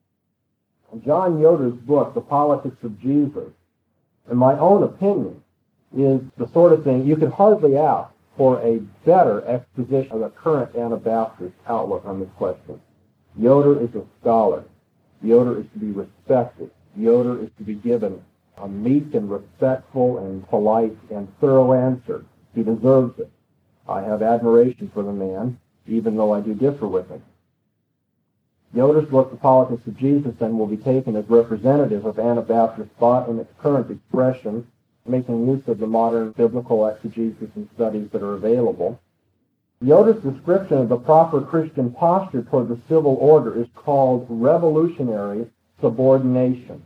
John Yoder's book, The Politics of Jesus, in my own opinion, is the sort of thing you could hardly ask for a better exposition of the current Anabaptist outlook on this question. Yoder is a scholar. Yoder is to be respected. Yoder is to be given a meek and respectful and polite and thorough answer. He deserves it. I have admiration for the man, even though I do differ with him. Yoder's book, The Politics of Jesus, then, will be taken as representative of Anabaptist thought in its current expression, making use of the modern biblical exegesis and studies that are available. Yoder's description of the proper Christian posture toward the civil order is called revolutionary subordination.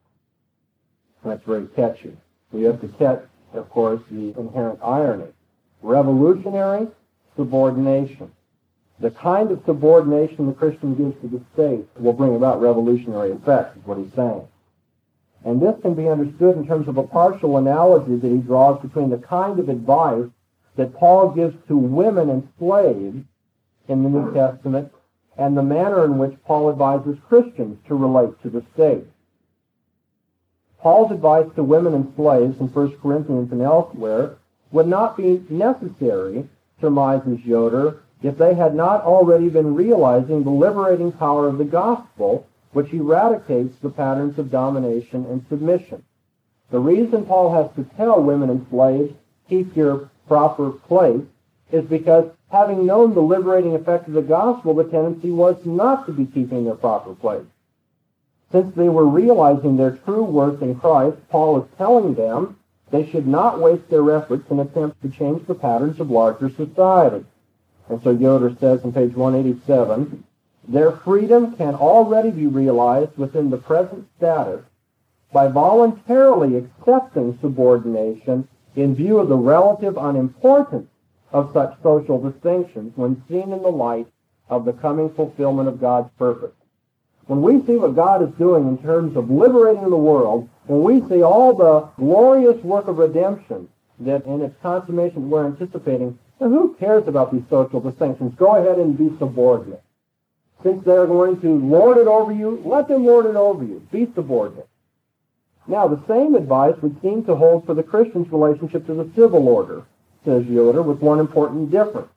That's very catchy. We have to catch, of course, the inherent irony. Revolutionary subordination. The kind of subordination the Christian gives to the state will bring about revolutionary effects, is what he's saying. And this can be understood in terms of a partial analogy that he draws between the kind of advice that Paul gives to women and slaves in the New Testament and the manner in which Paul advises Christians to relate to the state. Paul's advice to women and slaves in 1 Corinthians and elsewhere would not be necessary, surmises Yoder, if they had not already been realizing the liberating power of the gospel, which eradicates the patterns of domination and submission. The reason Paul has to tell women and slaves, keep your proper place, is because having known the liberating effect of the gospel, the tendency was not to be keeping their proper place. Since they were realizing their true worth in Christ, Paul is telling them they should not waste their efforts in attempts to change the patterns of larger society. And so Yoder says on page 187, their freedom can already be realized within the present status by voluntarily accepting subordination in view of the relative unimportance of such social distinctions when seen in the light of the coming fulfillment of God's purpose. When we see what God is doing in terms of liberating the world, when we see all the glorious work of redemption that in its consummation we're anticipating, now who cares about these social distinctions? Go ahead and be subordinate. Since they're going to lord it over you, let them lord it over you. Be subordinate. Now, the same advice would seem to hold for the Christian's relationship to the civil order, says Yoder, with one important difference.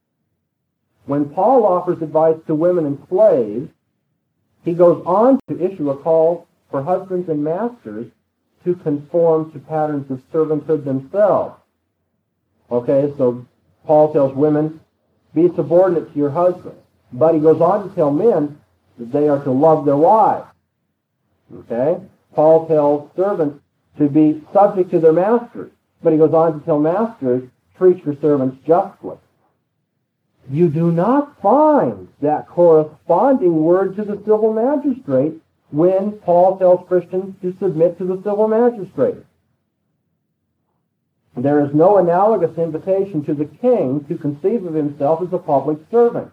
When Paul offers advice to women and slaves, he goes on to issue a call for husbands and masters to conform to patterns of servanthood themselves. Okay, so Paul tells women, be subordinate to your husbands. But he goes on to tell men that they are to love their wives. Okay? Paul tells servants to be subject to their masters. But he goes on to tell masters, treat your servants justly. You do not find that corresponding word to the civil magistrate when Paul tells Christians to submit to the civil magistrate. There is no analogous invitation to the king to conceive of himself as a public servant.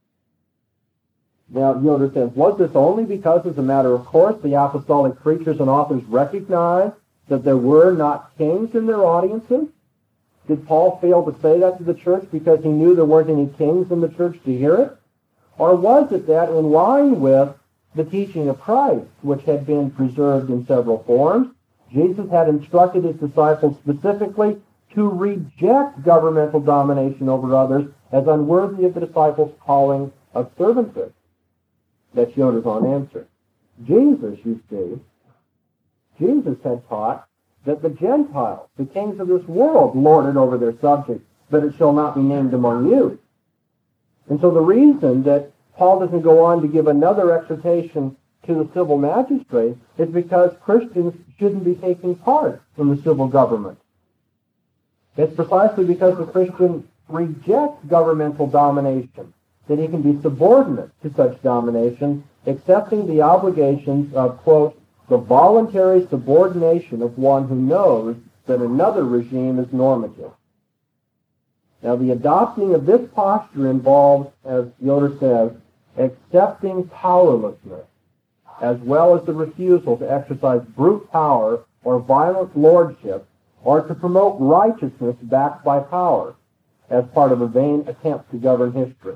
Now, Yoder says, was this only because, as a matter of course, the apostolic preachers and authors recognized that there were not kings in their audiences? Did Paul fail to say that to the church because he knew there weren't any kings in the church to hear it? Or was it that, in line with the teaching of Christ, which had been preserved in several forms. Jesus had instructed his disciples specifically to reject governmental domination over others as unworthy of the disciples' calling of servanthood. That's Yoder's own answer. Jesus, you see, Jesus had taught that the Gentiles, the kings of this world, lord it over their subjects, but it shall not be named among you. And so the reason that Paul doesn't go on to give another exhortation to the civil magistrates is because Christians shouldn't be taking part in the civil government. It's precisely because the Christian rejects governmental domination that he can be subordinate to such domination, accepting the obligations of, quote, the voluntary subordination of one who knows that another regime is normative. Now, the adopting of this posture involves, as Yoder says, accepting powerlessness, as well as the refusal to exercise brute power or violent lordship, or to promote righteousness backed by power, as part of a vain attempt to govern history.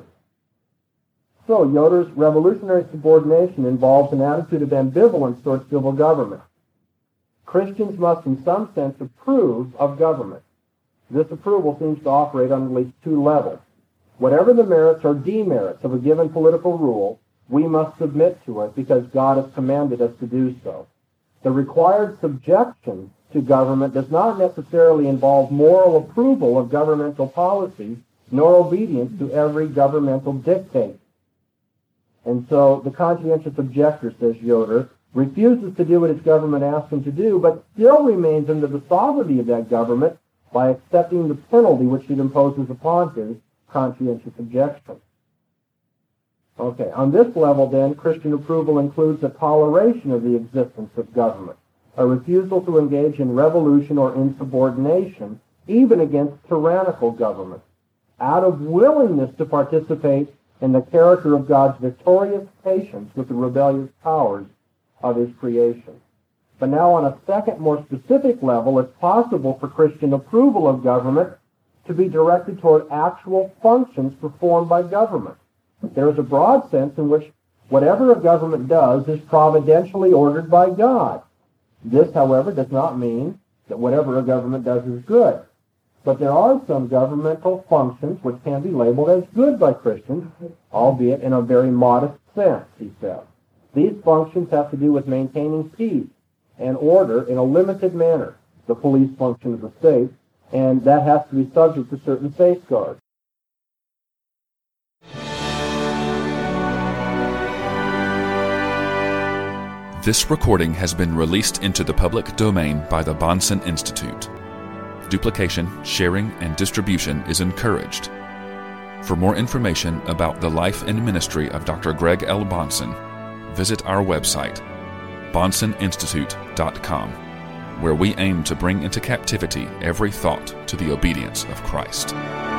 So, Yoder's revolutionary subordination involves an attitude of ambivalence towards civil government. Christians must, in some sense, approve of government. This approval seems to operate on at least two levels. Whatever the merits or demerits of a given political rule, we must submit to it because God has commanded us to do so. The required subjection to government does not necessarily involve moral approval of governmental policies, nor obedience to every governmental dictate. And so the conscientious objector, says Yoder, refuses to do what his government asks him to do, but still remains under the sovereignty of that government by accepting the penalty which it imposes upon his conscientious objection. Okay, on this level then, Christian approval includes a toleration of the existence of government, a refusal to engage in revolution or insubordination, even against tyrannical government, out of willingness to participate in the character of God's victorious patience with the rebellious powers of his creation. But now on a second, more specific level, it's possible for Christian approval of government to be directed toward actual functions performed by government. There is a broad sense in which whatever a government does is providentially ordered by God. This, however, does not mean that whatever a government does is good. But there are some governmental functions which can be labeled as good by Christians, albeit in a very modest sense, he says. These functions have to do with maintaining peace and order in a limited manner, the police function of the state, and that has to be subject to certain safeguards. This recording has been released into the public domain by the Bahnsen Institute. Duplication, sharing, and distribution is encouraged. For more information about the life and ministry of Dr. Greg L. Bahnsen, visit our website, BahnsenInstitute.com, where we aim to bring into captivity every thought to the obedience of Christ.